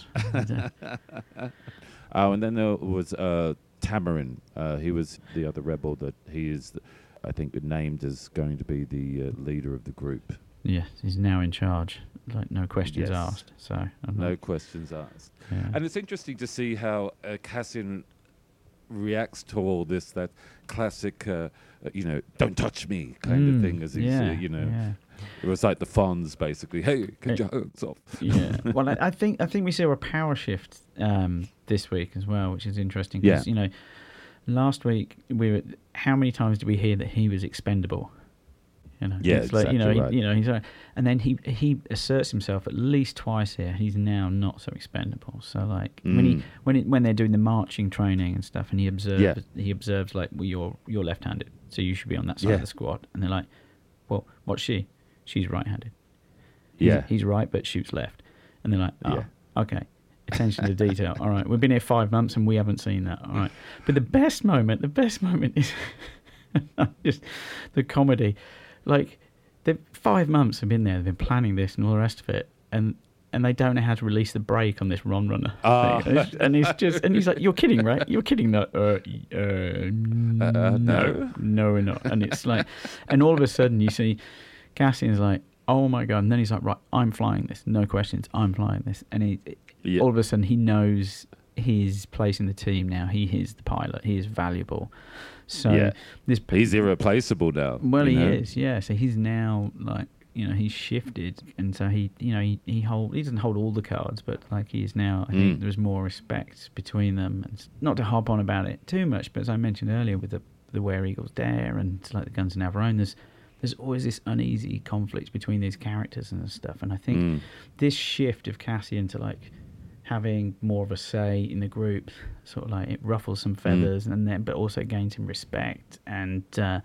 [SPEAKER 2] Oh, and then there was uh, Tamarin. Uh, he was the other rebel that he is, I think, named as going to be the uh, leader of the group.
[SPEAKER 6] Yeah, he's now in charge. Like no questions
[SPEAKER 2] Yes.
[SPEAKER 6] asked. So I'm
[SPEAKER 2] No
[SPEAKER 6] not,
[SPEAKER 2] questions asked.
[SPEAKER 6] yeah.
[SPEAKER 2] And it's interesting to see how uh, Cassian reacts to all this, that classic, uh, uh, you know, don't touch me kind
[SPEAKER 6] Mm,
[SPEAKER 2] of thing, as he's,
[SPEAKER 6] yeah,
[SPEAKER 2] uh, you know,
[SPEAKER 6] yeah.
[SPEAKER 2] it was like the Fonz, basically. Hey, get
[SPEAKER 6] It-
[SPEAKER 2] your hands off.
[SPEAKER 6] Yeah. Well, I, I think I think we saw a power shift um, this week as well, which is interesting. 'Cause,
[SPEAKER 2] Yeah.
[SPEAKER 6] you know, last week we were. How many times did we hear that he was expendable? You know.
[SPEAKER 2] Yeah,
[SPEAKER 6] it's like, you know,
[SPEAKER 2] exactly
[SPEAKER 6] he,
[SPEAKER 2] right.
[SPEAKER 6] you know, he's like, and then he he asserts himself at least twice here. He's now not so expendable. So like when he
[SPEAKER 2] Mm.
[SPEAKER 6] when it, when they're doing the marching training and stuff, and he observes
[SPEAKER 2] Yeah.
[SPEAKER 6] he observes like, well, you're you're left-handed, so you should be on that side
[SPEAKER 2] Yeah.
[SPEAKER 6] of the squad. And they're like, well, what's she? She's right-handed. He's,
[SPEAKER 2] Yeah.
[SPEAKER 6] he's right, but shoots left. And they're like, oh,
[SPEAKER 2] Yeah.
[SPEAKER 6] okay. Attention to detail. All right. We've been here five months and we haven't seen that. All right. But the best moment, the best moment is just the comedy. Like, the five months have been there. They've been planning this and all the rest of it. And and they don't know how to release the brake on this Ron Runner
[SPEAKER 2] Ah.
[SPEAKER 6] thing. And, it's, and he's just, and he's like, you're kidding, right? You're kidding. No, uh, uh,
[SPEAKER 2] Uh,
[SPEAKER 6] no,
[SPEAKER 2] no.
[SPEAKER 6] no, we're not. And it's like, and all of a sudden you see Cassian's like, oh my God. And then he's like, right, I'm flying this. No questions. I'm flying this. And he,
[SPEAKER 2] Yeah.
[SPEAKER 6] all of a sudden he knows his place in the team now. He is the pilot. He is valuable. So
[SPEAKER 2] Yeah.
[SPEAKER 6] this
[SPEAKER 2] He's irreplaceable now.
[SPEAKER 6] well,
[SPEAKER 2] you
[SPEAKER 6] he
[SPEAKER 2] know?
[SPEAKER 6] is, yeah. So he's now like, you know, he's shifted, and so he, you know, he he hold he doesn't hold all the cards, but like he is now. I think
[SPEAKER 2] Mm.
[SPEAKER 6] there's more respect between them, and s- not to hop on about it too much, but as I mentioned earlier with the the Where Eagles Dare and like the Guns of Navarone, there's there's always this uneasy conflict between these characters and stuff, and I think
[SPEAKER 2] Mm.
[SPEAKER 6] this shift of Cassian to like, having more of a say in the group, sort of like it ruffles some feathers, mm. and then but also gains him respect, and uh,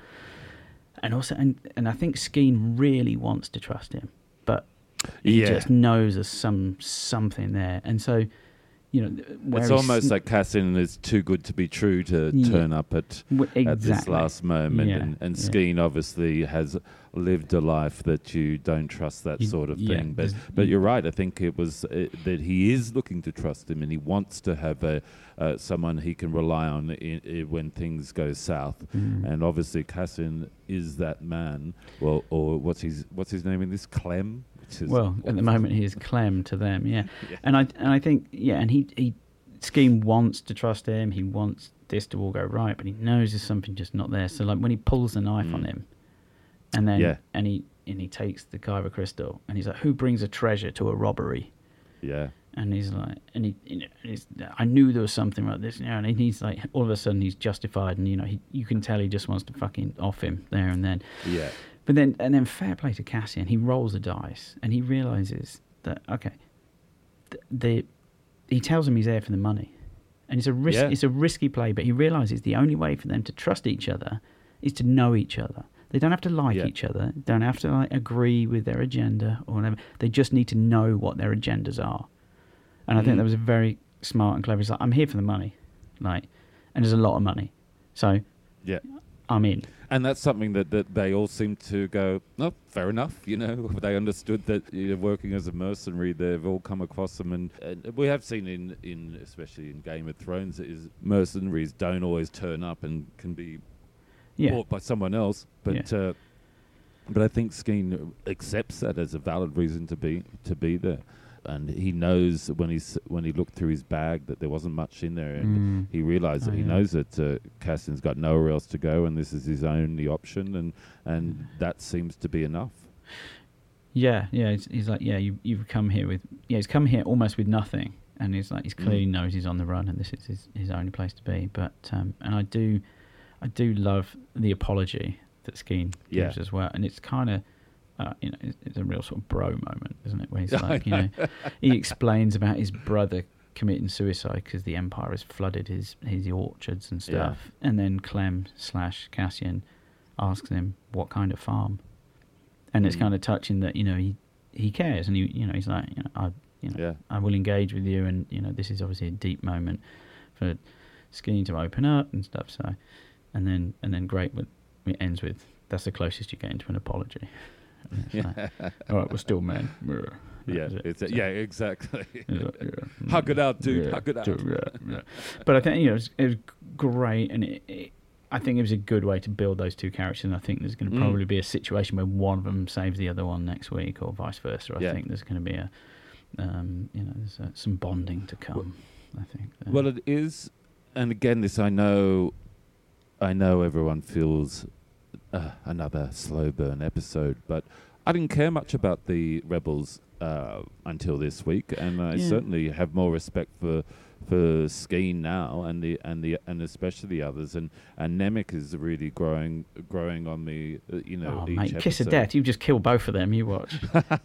[SPEAKER 6] and also and, and I think Skeen really wants to trust him, but he
[SPEAKER 2] yeah.
[SPEAKER 6] just knows there's some something there, and so. You know,
[SPEAKER 2] it's almost like Cassian is too good to be true to
[SPEAKER 6] yeah.
[SPEAKER 2] turn up at
[SPEAKER 6] exactly.
[SPEAKER 2] at this last moment,
[SPEAKER 6] yeah.
[SPEAKER 2] and, and
[SPEAKER 6] yeah.
[SPEAKER 2] Skeen obviously has lived a life that you don't trust that
[SPEAKER 6] you,
[SPEAKER 2] sort of
[SPEAKER 6] yeah.
[SPEAKER 2] thing. But but you're right. I think it was uh, that he is looking to trust him, and he wants to have a uh, someone he can rely on in, in, when things go south.
[SPEAKER 6] Mm.
[SPEAKER 2] And obviously Cassian is that man. Well, or what's his what's his name in this? Clem.
[SPEAKER 6] Well, at the moment he is Clem to them, yeah.
[SPEAKER 2] yeah.
[SPEAKER 6] And I and I think yeah, and he he Skeen wants to trust him. He wants this to all go right, but he knows there's something just not there. So like when he pulls the knife
[SPEAKER 2] mm.
[SPEAKER 6] on him, and then
[SPEAKER 2] yeah.
[SPEAKER 6] and he and he takes the Kyber crystal, and he's like, "Who brings a treasure to a robbery?"
[SPEAKER 2] Yeah. And
[SPEAKER 6] he's like, and he, you know, he's, I knew there was something like this, you know. And he's like, all of a sudden he's justified, and you know, he you can tell he just wants to fucking off him there and then.
[SPEAKER 2] Yeah.
[SPEAKER 6] But then, and then fair play to Cassian, he rolls the dice and he realizes that, okay, the, the he tells him he's there for the money. And it's a risk,
[SPEAKER 2] yeah.
[SPEAKER 6] it's a risky play, but he realizes the only way for them to trust each other is to know each other. They don't have to like
[SPEAKER 2] yeah.
[SPEAKER 6] each other, don't have to like agree with their agenda or whatever. They just need to know what their agendas are. And I mm. think that was a very smart and clever. He's like, I'm here for the money, like, and there's a lot of money, so
[SPEAKER 2] yeah,
[SPEAKER 6] I'm in.
[SPEAKER 2] And that's something that, that they all seem to go, oh, fair enough, you know. They understood that, you know, working as a mercenary, they've all come across them. And, and we have seen, in, in especially in Game of Thrones, is mercenaries don't always turn up and can be
[SPEAKER 6] yeah.
[SPEAKER 2] bought by someone else. But
[SPEAKER 6] yeah.
[SPEAKER 2] uh, but I think Skeen accepts that as a valid reason to be to be there. And he knows when he's when he looked through his bag that there wasn't much in there, and
[SPEAKER 6] mm.
[SPEAKER 2] he realised
[SPEAKER 6] oh,
[SPEAKER 2] that he
[SPEAKER 6] yeah.
[SPEAKER 2] knows that uh, Cassian's got nowhere else to go, and this is his only option, and and that seems to be enough.
[SPEAKER 6] Yeah, yeah. He's, he's like, yeah, you you've come here with yeah. He's come here almost with nothing, and he's like, he's clearly mm. knows he's on the run, and this is his, his only place to be. But um, and I do, I do love the apology that Skeen
[SPEAKER 2] yeah.
[SPEAKER 6] gives as well, and it's kind of. Uh, you know, it's, it's a real sort of bro moment, isn't it? Where he's like, you know, he explains about his brother committing suicide because the Empire has flooded his, his orchards and stuff. Yeah. And then Clem slash Cassian asks him what kind of farm, and mm. it's kind of touching that, you know, he he cares, and he you know he's like, you know, I you know
[SPEAKER 2] yeah.
[SPEAKER 6] I will engage with you, and you know this is obviously a deep moment for Skeen to open up and stuff. So, and then and then great, with it ends with that's the closest you get into an apology. Yeah. Like, all right, we're still men.
[SPEAKER 2] Yeah,
[SPEAKER 6] it.
[SPEAKER 2] it's a,
[SPEAKER 6] so,
[SPEAKER 2] yeah, exactly.
[SPEAKER 6] Yeah, yeah.
[SPEAKER 2] Hug it out, dude.
[SPEAKER 6] Yeah,
[SPEAKER 2] Hug it out.
[SPEAKER 6] Dude, yeah, yeah. But I think you know it was, it was great, and it, it, I think it was a good way to build those two characters. And I think there's going to mm. probably be a situation where one of them saves the other one next week, or vice versa. I
[SPEAKER 2] yeah.
[SPEAKER 6] think there's going to be a, um, you know, there's uh, some bonding to come. Well, I think. Um,
[SPEAKER 2] well, it is, and again, this I know, I know everyone feels. Uh, another slow burn episode, but I didn't care much about the Rebels uh, until this week, and I
[SPEAKER 6] yeah.
[SPEAKER 2] certainly have more respect for for Skeen now, and the and the and especially the others, and and Nemec is really growing growing on me. Uh, you know,
[SPEAKER 6] oh,
[SPEAKER 2] each
[SPEAKER 6] mate,
[SPEAKER 2] episode.
[SPEAKER 6] Kiss of Death. You just kill both of them. You watch.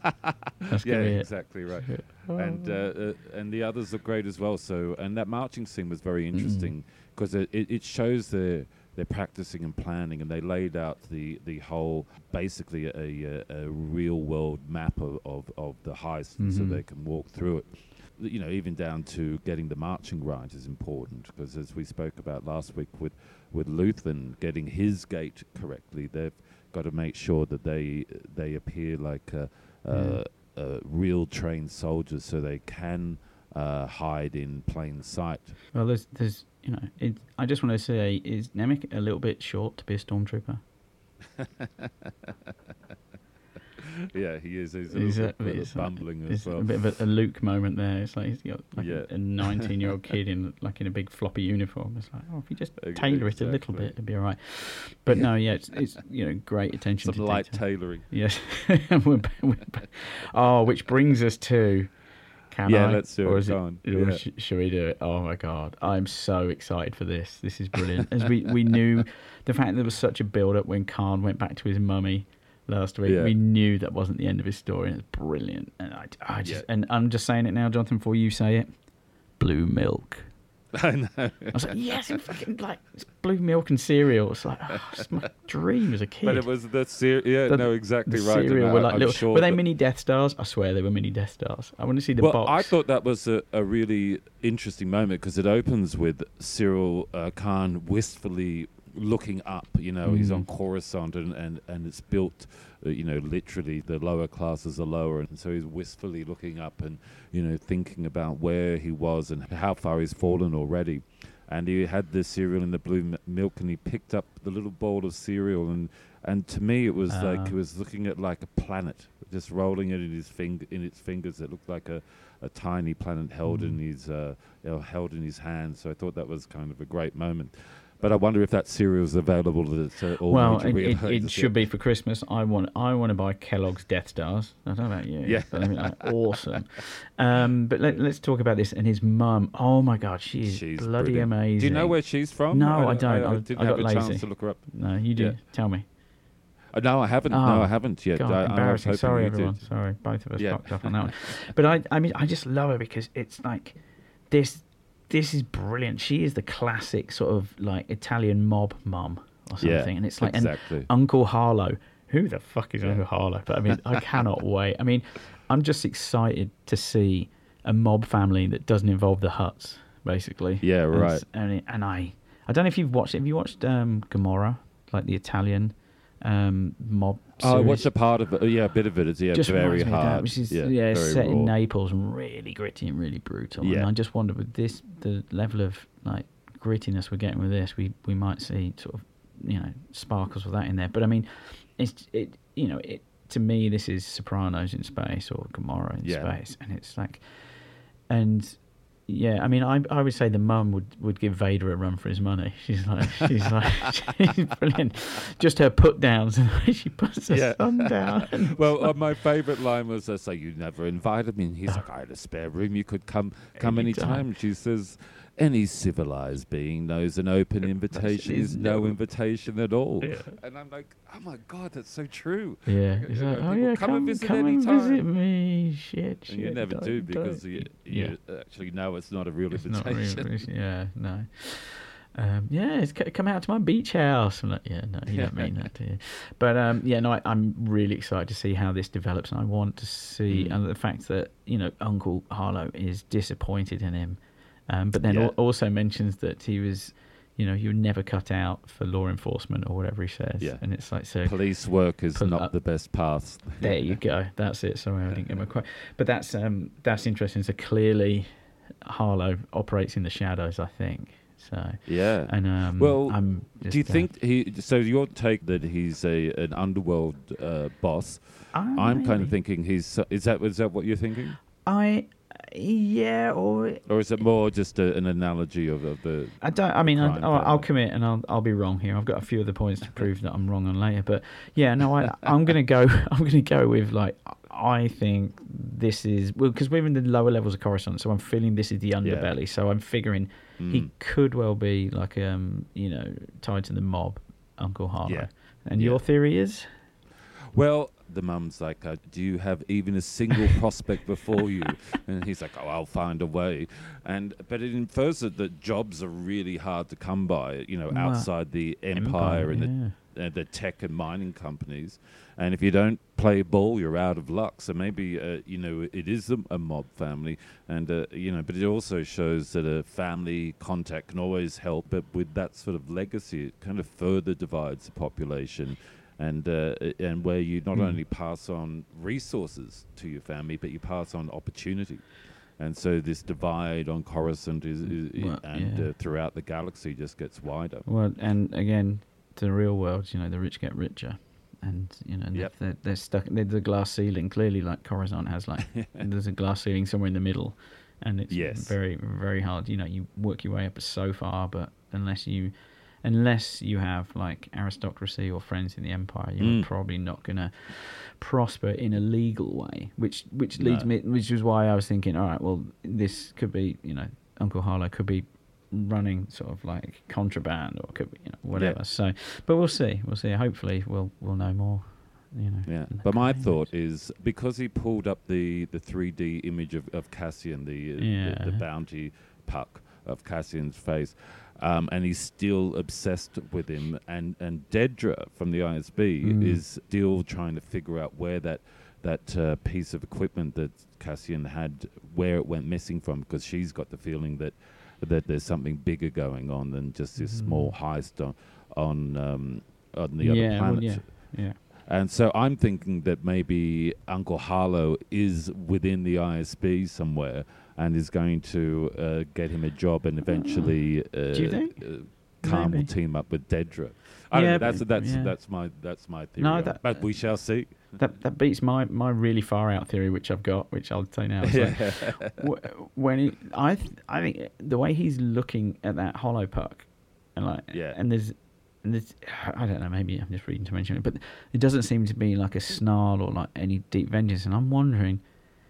[SPEAKER 6] That's
[SPEAKER 2] yeah,
[SPEAKER 6] be
[SPEAKER 2] exactly right. and uh, uh, and the others are great as well. So, and that marching scene was very interesting because mm. it, it shows the. They're practicing and planning, and they laid out the, the whole, basically a, a, a real world map of, of, of the heist, mm-hmm. so they can walk through it. You know, even down to getting the marching right is important, because as we spoke about last week with, with Luthen getting his gait correctly, they've got to make sure that they they appear like a, a, yeah. a real trained soldiers, so they can uh, hide in plain sight.
[SPEAKER 6] Well, there's there's. You know, it, I just want to say, is Nemec a little bit short to be a stormtrooper?
[SPEAKER 2] Yeah, he is. He's a
[SPEAKER 6] he's
[SPEAKER 2] little
[SPEAKER 6] a,
[SPEAKER 2] bit
[SPEAKER 6] it's
[SPEAKER 2] bumbling
[SPEAKER 6] like,
[SPEAKER 2] as
[SPEAKER 6] it's
[SPEAKER 2] well.
[SPEAKER 6] A bit of a, a Luke moment there. It's like he's got like
[SPEAKER 2] yeah.
[SPEAKER 6] a nineteen-year-old kid in like in a big floppy uniform. It's like, oh, if you just
[SPEAKER 2] exactly.
[SPEAKER 6] tailor it a little bit, it'd be all right. But no, yeah, it's, it's you know great attention
[SPEAKER 2] Some
[SPEAKER 6] to
[SPEAKER 2] light
[SPEAKER 6] detail.
[SPEAKER 2] tailoring.
[SPEAKER 6] Yes. we're, we're, oh, which brings us to. Can
[SPEAKER 2] yeah,
[SPEAKER 6] I?
[SPEAKER 2] let's do
[SPEAKER 6] or
[SPEAKER 2] it.
[SPEAKER 6] Is
[SPEAKER 2] Go
[SPEAKER 6] it
[SPEAKER 2] on.
[SPEAKER 6] or
[SPEAKER 2] Yeah.
[SPEAKER 6] sh- should we do it? Oh my god, I'm so excited for this. This is brilliant. As we, we knew, the fact that there was such a build up when Khan went back to his mummy last week.
[SPEAKER 2] Yeah.
[SPEAKER 6] We knew that wasn't the end of his story. And it's brilliant. And I, I just
[SPEAKER 2] yeah.
[SPEAKER 6] and I'm just saying it now, Jonathan, before you say it. blue milk.
[SPEAKER 2] I know.
[SPEAKER 6] I was like, yes, it's fucking like it's blue milk and cereal. It's like, oh, it's my dream as a kid.
[SPEAKER 2] But it was the cereal. Yeah,
[SPEAKER 6] The-
[SPEAKER 2] no, exactly
[SPEAKER 6] the
[SPEAKER 2] right. and
[SPEAKER 6] cereal
[SPEAKER 2] I-
[SPEAKER 6] were like
[SPEAKER 2] I'm
[SPEAKER 6] little.
[SPEAKER 2] sure
[SPEAKER 6] were they
[SPEAKER 2] that-
[SPEAKER 6] mini Death Stars? I swear they were mini Death Stars. I want to see the
[SPEAKER 2] well,
[SPEAKER 6] box.
[SPEAKER 2] I thought that was a, a really interesting moment because it opens with Cyril uh, Khan wistfully looking up. You know, he's on Coruscant, and, and, and it's built, uh, you know, literally the lower classes are lower, and so he's wistfully looking up and, you know, thinking about where he was and how far he's fallen already. And he had the cereal in the blue m- milk, and he picked up the little bowl of cereal, and and to me it was
[SPEAKER 6] Ah.
[SPEAKER 2] like he was looking at like a planet, just rolling it in his fing- in its fingers. It looked like a, a tiny planet held in his uh, you know, held in his hand. So I thought that was kind of a great moment. But I wonder if that cereal is available to uh, all
[SPEAKER 6] well,
[SPEAKER 2] major
[SPEAKER 6] it, it,
[SPEAKER 2] retailers
[SPEAKER 6] it should be for Christmas. I want I want to buy Kellogg's Death Stars. I don't know about you.
[SPEAKER 2] Yeah.
[SPEAKER 6] But I mean, like, awesome. Um, but let, let's talk about this. And his mum. Oh my God, she's,
[SPEAKER 2] She's
[SPEAKER 6] bloody
[SPEAKER 2] brilliant.
[SPEAKER 6] amazing.
[SPEAKER 2] Do you know where she's from?
[SPEAKER 6] No, I don't.
[SPEAKER 2] I,
[SPEAKER 6] I-
[SPEAKER 2] didn't
[SPEAKER 6] I
[SPEAKER 2] have
[SPEAKER 6] got
[SPEAKER 2] a chance
[SPEAKER 6] lazy.
[SPEAKER 2] to look her up.
[SPEAKER 6] No, you do.
[SPEAKER 2] Yeah.
[SPEAKER 6] Tell me.
[SPEAKER 2] Uh, no, I haven't.
[SPEAKER 6] Oh,
[SPEAKER 2] no, I haven't yet.
[SPEAKER 6] God,
[SPEAKER 2] I, I was
[SPEAKER 6] embarrassing.
[SPEAKER 2] hoping
[SPEAKER 6] Sorry,
[SPEAKER 2] you
[SPEAKER 6] everyone.
[SPEAKER 2] did.
[SPEAKER 6] Sorry, both of us
[SPEAKER 2] Yeah.
[SPEAKER 6] fucked up on that one. But I, I mean, I just love her because it's like this. This is brilliant. She is the classic sort of like Italian mob mum or something,
[SPEAKER 2] Yeah,
[SPEAKER 6] and it's like
[SPEAKER 2] exactly.
[SPEAKER 6] and Uncle Harlow. Who the fuck is
[SPEAKER 2] Yeah.
[SPEAKER 6] Uncle Harlow? But I mean, I cannot wait. I mean, I'm just excited to see a mob family that doesn't involve the Hutts, basically.
[SPEAKER 2] Yeah,
[SPEAKER 6] And
[SPEAKER 2] right.
[SPEAKER 6] it's- And, it- and I, I don't know if you've watched. Have you watched um, Gomorrah, like the Italian um, mob?
[SPEAKER 2] Oh,
[SPEAKER 6] series?
[SPEAKER 2] what's a part of it? Oh, yeah, a bit of it is yeah,
[SPEAKER 6] Just
[SPEAKER 2] very
[SPEAKER 6] reminds me of
[SPEAKER 2] hard.
[SPEAKER 6] that, which is
[SPEAKER 2] yeah,
[SPEAKER 6] yeah,
[SPEAKER 2] very
[SPEAKER 6] set
[SPEAKER 2] raw.
[SPEAKER 6] in Naples and really gritty and really brutal.
[SPEAKER 2] Yeah.
[SPEAKER 6] And I just wonder with this, the level of like grittiness we're getting with this, we we might see sort of you know sparkles of that in there. But I mean, it's it you know it to me this is Sopranos in space or Gomorrah in
[SPEAKER 2] Yeah.
[SPEAKER 6] space, and it's like, and yeah, I mean, I I would say the mum would, would give Vader a run for his money. She's like, she's like, she's brilliant. Just her put downs and the way she puts her
[SPEAKER 2] Yeah.
[SPEAKER 6] son down. And
[SPEAKER 2] Well, uh, my favourite line was, uh, "So you never invited me?" And he's like, "I had a spare room. You could come come any
[SPEAKER 6] Anytime.
[SPEAKER 2] time." She says, "Any civilized being knows an open invitation
[SPEAKER 6] is
[SPEAKER 2] is no
[SPEAKER 6] no-
[SPEAKER 2] invitation at all."
[SPEAKER 6] Yeah.
[SPEAKER 2] And I'm like, "Oh my god, that's so true."
[SPEAKER 6] Yeah,
[SPEAKER 2] You
[SPEAKER 6] he's
[SPEAKER 2] know,
[SPEAKER 6] like, oh
[SPEAKER 2] people
[SPEAKER 6] yeah,
[SPEAKER 2] come
[SPEAKER 6] come,
[SPEAKER 2] and visit
[SPEAKER 6] come
[SPEAKER 2] any
[SPEAKER 6] and
[SPEAKER 2] time.
[SPEAKER 6] visit me. Shit, shit.
[SPEAKER 2] And you never
[SPEAKER 6] don't-
[SPEAKER 2] do
[SPEAKER 6] don't-
[SPEAKER 2] because you, you actually know it's not a real
[SPEAKER 6] It's not
[SPEAKER 2] invitation.
[SPEAKER 6] real, it's- yeah, no. Um, yeah, it's c- come out to my beach house. I'm like, yeah, no, you don't mean that, do you? But um, yeah, no, I, I'm really excited to see how this develops, and I want to see
[SPEAKER 2] Mm.
[SPEAKER 6] and the fact that you know Uncle Harlow is disappointed in him, um, but then
[SPEAKER 2] Yeah.
[SPEAKER 6] al- also mentions that he was, you know, you were never cut out for law enforcement or whatever he says,
[SPEAKER 2] Yeah.
[SPEAKER 6] and it's like so.
[SPEAKER 2] Police work is
[SPEAKER 6] Pull
[SPEAKER 2] not
[SPEAKER 6] up.
[SPEAKER 2] the best path.
[SPEAKER 6] There you go. That's it. Sorry, I didn't get my quote. But that's um, that's interesting. So clearly, Harlow operates in the shadows. I think so.
[SPEAKER 2] Yeah.
[SPEAKER 6] And um,
[SPEAKER 2] Well,
[SPEAKER 6] I'm just,
[SPEAKER 2] Do you
[SPEAKER 6] uh,
[SPEAKER 2] think he? So your take that he's a an underworld uh, boss?
[SPEAKER 6] uh,
[SPEAKER 2] I'm kind of
[SPEAKER 6] maybe.
[SPEAKER 2] thinking he's. Is that is that what you're thinking,
[SPEAKER 6] I yeah, or
[SPEAKER 2] or is it more just a, an analogy of, of the?
[SPEAKER 6] I don't. I mean, I,
[SPEAKER 2] crime
[SPEAKER 6] I'll, I'll
[SPEAKER 2] family?
[SPEAKER 6] commit, and I'll I'll be wrong here. I've got a few other points to prove that I'm wrong on later. But yeah, no, I I'm gonna go. I'm gonna go with like I think this is well because we're in the lower levels of Coruscant, so I'm feeling this is the underbelly. So I'm figuring he
[SPEAKER 2] Mm.
[SPEAKER 6] could well be like um you know tied to the mob, Uncle Harlow.
[SPEAKER 2] Yeah.
[SPEAKER 6] And
[SPEAKER 2] Yeah.
[SPEAKER 6] your theory is?
[SPEAKER 2] Well, the mum's like, uh, "Do you have even a single prospect before you?" And he's like, "Oh, I'll find a way." And but it infers that, that jobs are really hard to come by. You know,
[SPEAKER 6] Well,
[SPEAKER 2] outside the empire, and the
[SPEAKER 6] yeah.
[SPEAKER 2] uh, the tech and mining companies, and if you don't play ball, you're out of luck. So maybe uh, you know it is a, a mob family, and uh, you know, but it also shows that a family contact can always help. But with that sort of legacy, it kind of further divides the population, and uh, and where you not
[SPEAKER 6] Hmm.
[SPEAKER 2] only pass on resources to your family, but you pass on opportunity. And so this divide on Coruscant is, is
[SPEAKER 6] Well,
[SPEAKER 2] and
[SPEAKER 6] yeah.
[SPEAKER 2] uh, throughout the galaxy just gets wider.
[SPEAKER 6] Well, and again, the real world, you know, the rich get richer, and you know, and
[SPEAKER 2] Yep.
[SPEAKER 6] if they're, they're stuck. There's a glass ceiling. Clearly, like Coruscant has, like there's a glass ceiling somewhere in the middle, and it's
[SPEAKER 2] Yes.
[SPEAKER 6] very, very hard. You know, you work your way up so far, but unless you, unless you have like aristocracy or friends in the empire, you're
[SPEAKER 2] Mm.
[SPEAKER 6] probably not gonna prosper in a legal way. Which which leads
[SPEAKER 2] No.
[SPEAKER 6] me, which is why I was thinking, all right, well, this could be, you know, Uncle Harlow could be running sort of like contraband or could be, you know, whatever.
[SPEAKER 2] Yeah.
[SPEAKER 6] So, but we'll see. We'll see. Hopefully, we'll we'll know more you know.
[SPEAKER 2] Yeah,
[SPEAKER 6] in the
[SPEAKER 2] but my
[SPEAKER 6] comics.
[SPEAKER 2] thought is because he pulled up the, the three D image of, of Cassian, the, uh,
[SPEAKER 6] Yeah.
[SPEAKER 2] the the bounty puck of Cassian's face, um, and he's still obsessed with him. And, and Dedra from the I S B
[SPEAKER 6] Mm.
[SPEAKER 2] is still trying to figure out where that that uh, piece of equipment that Cassian had, where it went missing from, because she's got the feeling that that there's something bigger going on than just this
[SPEAKER 6] Mm.
[SPEAKER 2] small heist on on, um, on the
[SPEAKER 6] yeah,
[SPEAKER 2] other planet.
[SPEAKER 6] well, yeah, yeah.
[SPEAKER 2] And so I'm thinking that maybe Uncle Harlow is within the I S B somewhere and is going to uh, get him a job, and eventually uh,
[SPEAKER 6] Do you think?
[SPEAKER 2] uh, Khan will
[SPEAKER 6] Maybe.
[SPEAKER 2] team up with Dedra. I don't
[SPEAKER 6] Yeah,
[SPEAKER 2] know, that's
[SPEAKER 6] but-
[SPEAKER 2] that's
[SPEAKER 6] yeah.
[SPEAKER 2] that's my that's my theory.
[SPEAKER 6] No,
[SPEAKER 2] on it.
[SPEAKER 6] that-
[SPEAKER 2] but we shall see.
[SPEAKER 6] That that beats my, my really far out theory, which I've got, which I'll tell you now. It's like, wh- when he, I th- I think the way he's looking at that hollow puck, and like,
[SPEAKER 2] Yeah.
[SPEAKER 6] and there's, and there's, I don't know, maybe I'm just reading too much of it, but it doesn't seem to be like a snarl or like any deep vengeance. And I'm wondering,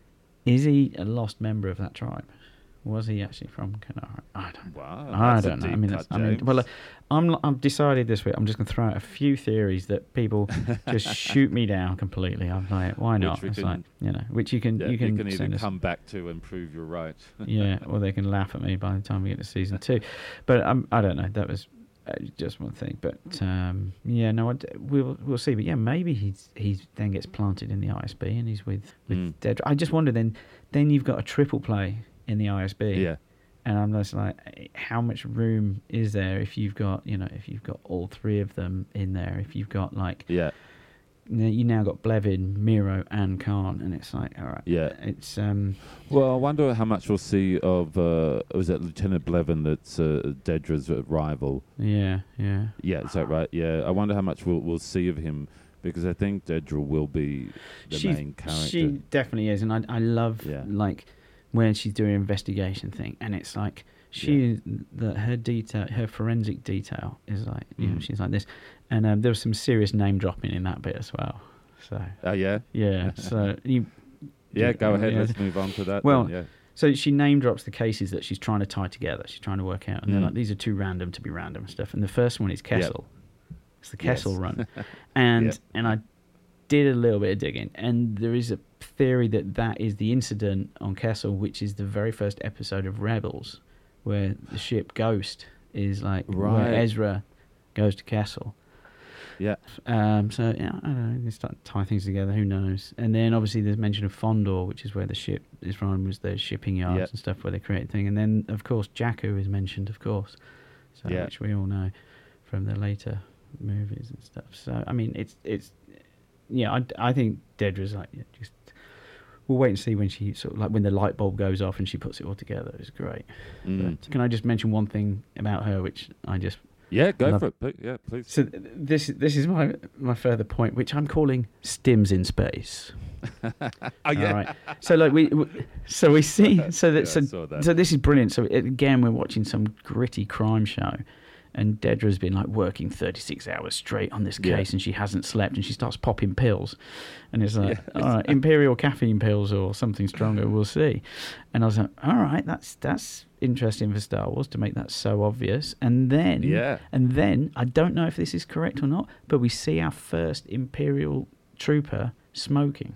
[SPEAKER 6] is he a lost member of that tribe? Was he actually from Kanara? I don't.
[SPEAKER 2] Wow,
[SPEAKER 6] I
[SPEAKER 2] that's a
[SPEAKER 6] don't know. I
[SPEAKER 2] deep
[SPEAKER 6] mean,
[SPEAKER 2] cut,
[SPEAKER 6] that's, I mean,
[SPEAKER 2] James.
[SPEAKER 6] well, uh, I'm I've decided this week. I'm just going to throw out a few theories that people just shoot me down completely. I'm like, why not?
[SPEAKER 2] we
[SPEAKER 6] It's
[SPEAKER 2] can-
[SPEAKER 6] like, you know, which you can
[SPEAKER 2] Yeah,
[SPEAKER 6] you can,
[SPEAKER 2] either
[SPEAKER 6] send us,
[SPEAKER 2] come back to and prove you're right.
[SPEAKER 6] yeah, or they can laugh at me by the time we get to season two. But um, I don't know. That was uh, just one thing. But um, yeah, no, I d- we'll we'll see. But yeah, maybe he's he then gets planted in the I S B and he's with with
[SPEAKER 2] Mm.
[SPEAKER 6] Dedra. I just wonder then then you've got a triple play in the I S B.
[SPEAKER 2] Yeah.
[SPEAKER 6] And I'm just like, how much room is there if you've got, you know, if you've got all three of them in there? If you've got like,
[SPEAKER 2] Yeah.
[SPEAKER 6] you know, you now got Blevin, Miro, and Khan, and it's like, all right,
[SPEAKER 2] Yeah.
[SPEAKER 6] it's um,
[SPEAKER 2] Well, I wonder how much we'll see of, uh, was it Lieutenant Blevin that's uh, Dedra's uh, rival?
[SPEAKER 6] yeah, yeah,
[SPEAKER 2] Yeah, is that right? Yeah, I wonder how much we'll we'll see of him, because I think Dedra will be the
[SPEAKER 6] She's-
[SPEAKER 2] main character.
[SPEAKER 6] she definitely is, and I I love
[SPEAKER 2] Yeah.
[SPEAKER 6] like when she's doing an investigation thing, and it's like she the her detail, her forensic detail is like, you know,
[SPEAKER 2] Mm.
[SPEAKER 6] she's like this, and um, there was some serious name dropping in that bit as well. So
[SPEAKER 2] Oh yeah,
[SPEAKER 6] yeah, so you.
[SPEAKER 2] yeah. Go ahead.
[SPEAKER 6] yeah.
[SPEAKER 2] Let's move on to that.
[SPEAKER 6] Well,
[SPEAKER 2] then, yeah.
[SPEAKER 6] So she name drops the cases that she's trying to tie together. She's trying to work out, and they're
[SPEAKER 2] Mm.
[SPEAKER 6] like, these are too random to be random and stuff. And the first one is Kessel. It's the
[SPEAKER 2] Yes.
[SPEAKER 6] Kessel run, and
[SPEAKER 2] Yep.
[SPEAKER 6] and I did a little bit of digging, and there is a theory that that is the incident on Kessel, which is the very first episode of Rebels, where the ship Ghost is like
[SPEAKER 2] Right.
[SPEAKER 6] where Ezra goes to Kessel.
[SPEAKER 2] Yeah.
[SPEAKER 6] Um, so yeah, I don't know. They start to tie things together. Who knows? And then obviously there's mention of Fondor, which is where the ship is from, was the shipping yards
[SPEAKER 2] Yep.
[SPEAKER 6] and stuff where they create thing. And then of course Jakku is mentioned, of course, so
[SPEAKER 2] Yeah.
[SPEAKER 6] which we all know from the later movies and stuff. So I mean, it's it's yeah. I, I think Dedra's like yeah, just. We'll wait and see when she sort of like when the light bulb goes off and she puts it all together. It's great.
[SPEAKER 2] Mm.
[SPEAKER 6] But can I just mention one thing about her, which I just
[SPEAKER 2] Yeah, go
[SPEAKER 6] love-
[SPEAKER 2] for it. Pl- Yeah, please.
[SPEAKER 6] so th- this this is my my further point, which I'm calling Stims in space.
[SPEAKER 2] oh
[SPEAKER 6] All
[SPEAKER 2] yeah.
[SPEAKER 6] right. So like we, we so we see so that
[SPEAKER 2] Yeah, I
[SPEAKER 6] so,
[SPEAKER 2] saw that.
[SPEAKER 6] so this is brilliant. So it, again, we're watching some gritty crime show, and Dedra's been like working thirty-six hours straight on this
[SPEAKER 2] Yeah.
[SPEAKER 6] case, and she hasn't slept, and she starts popping pills, and it's like,
[SPEAKER 2] Yes.
[SPEAKER 6] all right, imperial caffeine pills or something stronger, we'll see. And I was like, all right, that's that's interesting for Star Wars to make that so obvious. And then
[SPEAKER 2] Yeah.
[SPEAKER 6] and then I don't know if this is correct or not, but we see our first imperial trooper smoking.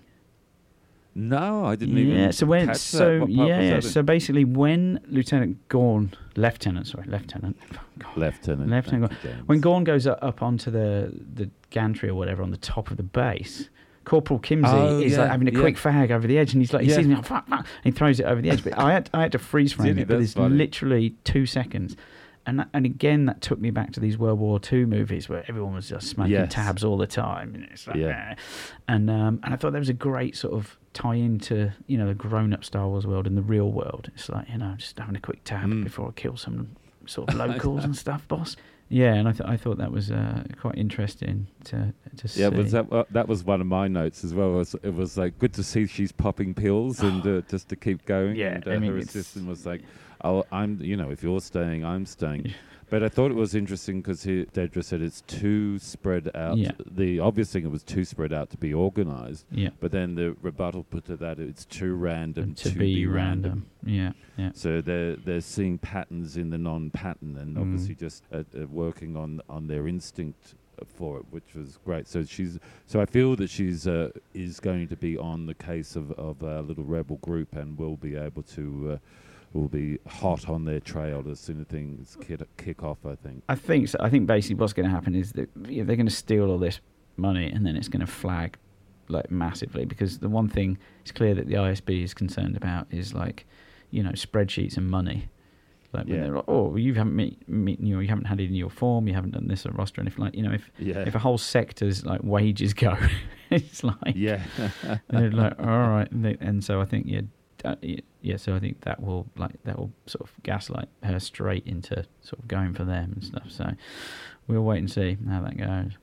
[SPEAKER 2] No, I didn't even.
[SPEAKER 6] Yeah, so when
[SPEAKER 2] catch
[SPEAKER 6] so
[SPEAKER 2] that. What part was
[SPEAKER 6] yeah,
[SPEAKER 2] that in?
[SPEAKER 6] so basically when Lieutenant Gorn, Lieutenant, sorry, Lieutenant, God,
[SPEAKER 2] Lieutenant.
[SPEAKER 6] Lieutenant
[SPEAKER 2] thank you, James.
[SPEAKER 6] when Gorn goes up, up onto the the gantry or whatever on the top of the base, Corporal Kimsey
[SPEAKER 2] Oh,
[SPEAKER 6] is
[SPEAKER 2] yeah,
[SPEAKER 6] like having a
[SPEAKER 2] yeah.
[SPEAKER 6] quick fag over the edge, and he's like, he
[SPEAKER 2] Yeah.
[SPEAKER 6] sees me, like, fuck, fuck, and he throws it over the edge. But I had I had to freeze frame
[SPEAKER 2] Did he?
[SPEAKER 6] it, but
[SPEAKER 2] That's
[SPEAKER 6] it's
[SPEAKER 2] funny.
[SPEAKER 6] literally two seconds. And that, and again, that took me back to these World War Two movies where everyone was just smoking
[SPEAKER 2] Yes.
[SPEAKER 6] tabs all the time. And it's like,
[SPEAKER 2] Yeah.
[SPEAKER 6] eh. and um, and I thought that was a great sort of tie into, you know, the grown-up Star Wars world and the real world. It's like, you know, just having a quick tab
[SPEAKER 2] Mm.
[SPEAKER 6] before I kill some sort of locals and stuff, boss. Yeah, and I thought I thought that was uh, quite interesting to to see.
[SPEAKER 2] Yeah, was that uh, that was one of my notes as well. It was, it was like good to see she's popping pills and uh, just to keep going.
[SPEAKER 6] Yeah,
[SPEAKER 2] and, uh,
[SPEAKER 6] I mean,
[SPEAKER 2] her
[SPEAKER 6] it's-
[SPEAKER 2] assistant was like, "Oh, I'm, you know, if you're staying, I'm staying." But I thought it was interesting because Dedra said it's too spread out.
[SPEAKER 6] Yeah.
[SPEAKER 2] The obvious thing, it was too spread out to be organised.
[SPEAKER 6] Yeah,
[SPEAKER 2] But then the rebuttal put to that, it's too random
[SPEAKER 6] to, be, random. Yeah, yeah.
[SPEAKER 2] So they're they're seeing patterns in the non-pattern, and
[SPEAKER 6] Mm.
[SPEAKER 2] obviously just uh, uh, working on on their instinct for it, which was great. So she's so I feel that she's uh, is going to be on the case of of our little rebel group, and will be able to. Uh, will be hot on their trail as soon as things kick, kick off, I think.
[SPEAKER 6] I think so. I think basically what's going to happen is that yeah, they're going to steal all this money, and then it's going to flag like massively, because the one thing it's clear that the I S B is concerned about is like, you know, spreadsheets and money. Like when
[SPEAKER 2] Yeah.
[SPEAKER 6] they're like, oh, well, you haven't meet, meet, you know, you haven't had it in your form, you haven't done this or roster, and if like, you know, if
[SPEAKER 2] Yeah.
[SPEAKER 6] if a whole sector's like wages go, it's like
[SPEAKER 2] Yeah.
[SPEAKER 6] they're like, all right, and, they, and so I think yeah. Uh, yeah, so I think that will like that will sort of gaslight her straight into sort of going for them and stuff. So we'll wait and see how that goes.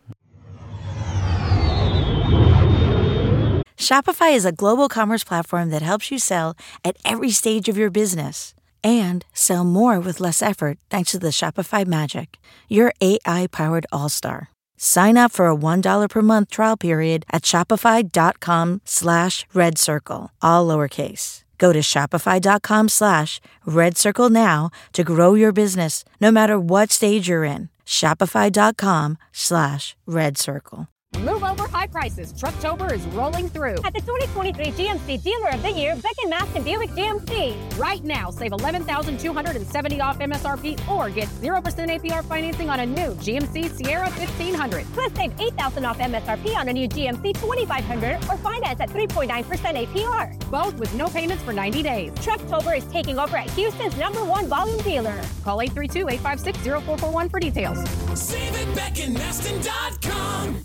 [SPEAKER 1] Shopify is a global commerce platform that helps you sell at every stage of your business and sell more with less effort thanks to the Shopify Magic, your A I-powered all-star. Sign up for a one dollar per month trial period at shopify.com slash red circle, all lowercase. Go to shopify.com slash red circle now to grow your business no matter what stage you're in. Shopify.com slash red circle.
[SPEAKER 7] Move over high prices. Trucktober is rolling through.
[SPEAKER 8] At the twenty twenty-three G M C Dealer of the Year, Beck and Master Buick G M C.
[SPEAKER 7] Right now, save eleven thousand two hundred seventy dollars off M S R P or get zero percent A P R financing on a new G M C Sierra fifteen hundred.
[SPEAKER 8] Plus, save eight thousand dollars off M S R P on a new G M C twenty-five hundred or finance at three point nine percent A P R.
[SPEAKER 7] Both with no payments for ninety days.
[SPEAKER 8] Trucktober is taking over at Houston's number one volume dealer.
[SPEAKER 7] Call eight three two, eight five six, zero four four one for details.
[SPEAKER 9] Save at beck and maston dot com.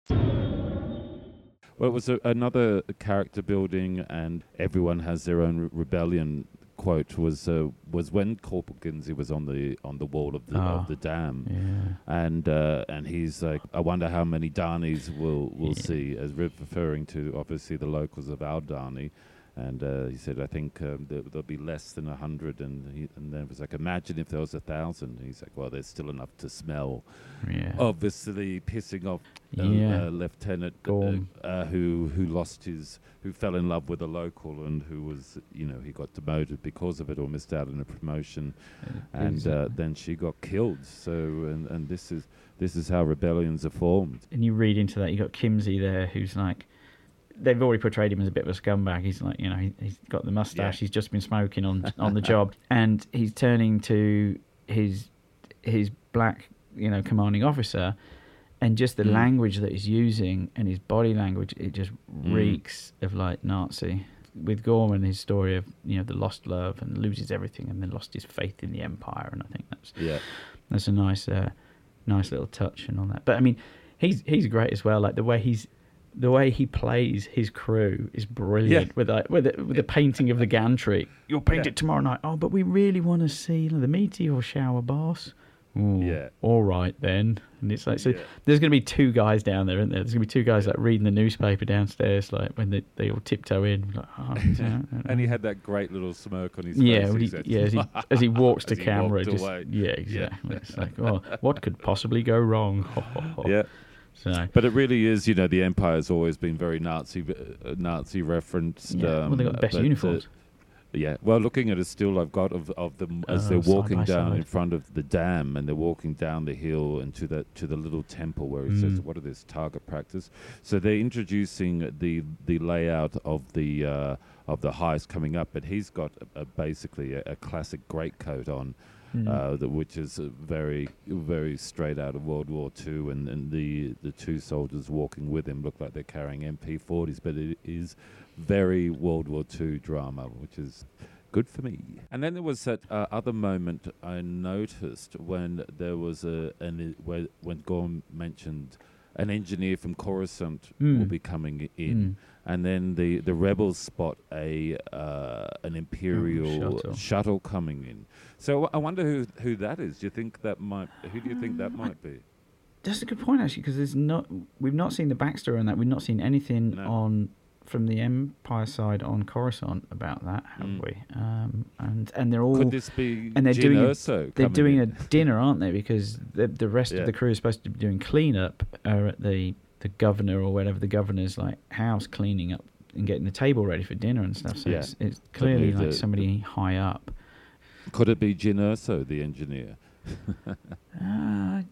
[SPEAKER 2] Well, it was a, another character building, and everyone has their own re- rebellion. Quote was uh, was when Corporal Ginsey was on the on the wall of the
[SPEAKER 6] Oh,
[SPEAKER 2] of the dam,
[SPEAKER 6] yeah.
[SPEAKER 2] and uh, and he's like, I wonder how many Darnies we'll we'll
[SPEAKER 6] Yeah.
[SPEAKER 2] see, as re- referring to obviously the locals of our Darnie. And uh, he said, I think um, there, there'll be less than a hundred. And he, and then it was like, imagine if there was a thousand. He's like, well, there's still enough to smell.
[SPEAKER 6] Yeah.
[SPEAKER 2] Obviously, pissing off uh,
[SPEAKER 6] Yeah.
[SPEAKER 2] uh, Lieutenant uh,
[SPEAKER 6] Gorm.
[SPEAKER 2] uh, who who lost his, who fell in love with a local, and who was, you know, he got demoted because of it, or missed out on a promotion, and uh,
[SPEAKER 6] Exactly.
[SPEAKER 2] then she got killed. So, and and this is this is how rebellions are formed.
[SPEAKER 6] And you read into that, you got Kimsey there, who's like, they've already portrayed him as a bit of a scumbag. He's like, you know, he, he's got the mustache.
[SPEAKER 2] Yeah.
[SPEAKER 6] He's just been smoking on on the job, and he's turning to his his black, you know, commanding officer, and just the
[SPEAKER 2] Mm.
[SPEAKER 6] language that he's using and his body language, it just
[SPEAKER 2] Mm.
[SPEAKER 6] reeks of like Nazi. With Gorman, his story of, you know, the lost love and loses everything, and then lost his faith in the empire, and I think that's
[SPEAKER 2] Yeah.
[SPEAKER 6] that's a nice, uh, nice little touch and all that. But I mean, he's he's great as well. Like the way he's, the way he plays his crew is brilliant.
[SPEAKER 2] Yeah.
[SPEAKER 6] With like with the, with the painting of the gantry. You'll paint
[SPEAKER 2] Yeah.
[SPEAKER 6] it tomorrow night. Oh, but we really want to see, you know, the meteor shower, boss. Ooh,
[SPEAKER 2] Yeah.
[SPEAKER 6] All right then. And it's like, so
[SPEAKER 2] Yeah.
[SPEAKER 6] there's going to be two guys down there, isn't there? There's going to be two guys like reading the newspaper downstairs, like when they, they all tiptoe in. Like, oh,
[SPEAKER 2] And he had that great little smirk on his
[SPEAKER 6] yeah,
[SPEAKER 2] face.
[SPEAKER 6] when he,
[SPEAKER 2] said,
[SPEAKER 6] yeah, as he, as he walks to
[SPEAKER 2] as he
[SPEAKER 6] camera,
[SPEAKER 2] walked
[SPEAKER 6] just
[SPEAKER 2] away.
[SPEAKER 6] yeah, exactly. It's like, oh, what could possibly go wrong?
[SPEAKER 2] Yeah.
[SPEAKER 6] So,
[SPEAKER 2] But it really is, you know, the Empire's always been very Nazi, uh, Nazi referenced.
[SPEAKER 6] yeah.
[SPEAKER 2] Um,
[SPEAKER 6] well, they got the best
[SPEAKER 2] but, uh,
[SPEAKER 6] uniforms.
[SPEAKER 2] Yeah, well, looking at a still I've got of of them as
[SPEAKER 6] Oh,
[SPEAKER 2] they're
[SPEAKER 6] side
[SPEAKER 2] walking
[SPEAKER 6] by
[SPEAKER 2] down
[SPEAKER 6] side.
[SPEAKER 2] in front of the dam, and they're walking down the hill and to the to the little temple where he says,
[SPEAKER 6] Mm.
[SPEAKER 2] "What are this target practice?" So they're introducing the the layout of the uh, of the heist coming up, but he's got a, a basically a, a classic greatcoat on.
[SPEAKER 6] Mm.
[SPEAKER 2] Uh, the, which is uh, very, very straight out of World War Two, and, and the the two soldiers walking with him look like they're carrying M P forties, but it is very World War Two drama, which is good for me. And then there was that uh, other moment I noticed when there was a an i- where, when Gorm mentioned an engineer from Coruscant will
[SPEAKER 6] Mm.
[SPEAKER 2] be coming in.
[SPEAKER 6] Mm.
[SPEAKER 2] And then the, the rebels spot a uh, an imperial
[SPEAKER 6] shuttle.
[SPEAKER 2] shuttle coming in. So I wonder who who that is. Do you think that might? Who do you think that might be?
[SPEAKER 6] That's a good point, actually, because there's not we've not seen the backstory on that. We've not seen anything
[SPEAKER 2] No.
[SPEAKER 6] on from the Empire side on Coruscant about that, have
[SPEAKER 2] Mm.
[SPEAKER 6] we? Um, and and they're all
[SPEAKER 2] Could this be
[SPEAKER 6] and they're
[SPEAKER 2] Jyn
[SPEAKER 6] doing a-
[SPEAKER 2] Erso
[SPEAKER 6] they're
[SPEAKER 2] coming
[SPEAKER 6] doing
[SPEAKER 2] in?
[SPEAKER 6] a dinner, aren't they? Because the the rest
[SPEAKER 2] Yeah.
[SPEAKER 6] of the crew is supposed to be doing cleanup uh, at the the governor or whatever the governor's like house, cleaning up and getting the table ready for dinner and stuff. So
[SPEAKER 2] Yeah.
[SPEAKER 6] it's, it's clearly
[SPEAKER 2] moved
[SPEAKER 6] like
[SPEAKER 2] the-
[SPEAKER 6] somebody high up.
[SPEAKER 2] Could it be Jyn Erso, the engineer?
[SPEAKER 6] Uh, I d- I-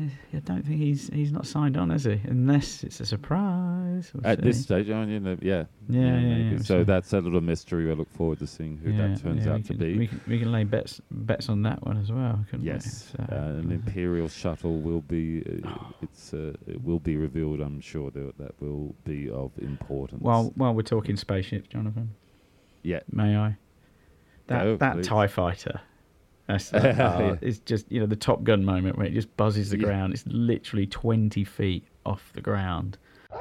[SPEAKER 6] I don't think he's he's not signed on, is he? Unless it's a surprise. We'll
[SPEAKER 2] At
[SPEAKER 6] see.
[SPEAKER 2] this stage, oh, you know, yeah.
[SPEAKER 6] Yeah, yeah,
[SPEAKER 2] maybe.
[SPEAKER 6] yeah,
[SPEAKER 2] So
[SPEAKER 6] so-
[SPEAKER 2] that's a little mystery. I look forward to seeing who
[SPEAKER 6] Yeah,
[SPEAKER 2] that turns
[SPEAKER 6] yeah,
[SPEAKER 2] out
[SPEAKER 6] we
[SPEAKER 2] to
[SPEAKER 6] can,
[SPEAKER 2] be.
[SPEAKER 6] We can, we can lay bets bets on that one as well, couldn't
[SPEAKER 2] Yes,
[SPEAKER 6] we? So,
[SPEAKER 2] uh, an Imperial shuttle will be. Uh,
[SPEAKER 6] Oh.
[SPEAKER 2] it's uh, it will be revealed. I'm sure that that will be of importance.
[SPEAKER 6] While while we're talking spaceships, Jonathan,
[SPEAKER 2] yeah,
[SPEAKER 6] may I? That
[SPEAKER 2] Go,
[SPEAKER 6] that
[SPEAKER 2] please.
[SPEAKER 6] TIE fighter. That's like, uh, it's just, you know, the Top Gun moment where it just buzzes the
[SPEAKER 2] Yeah.
[SPEAKER 6] ground. It's literally twenty feet off the ground.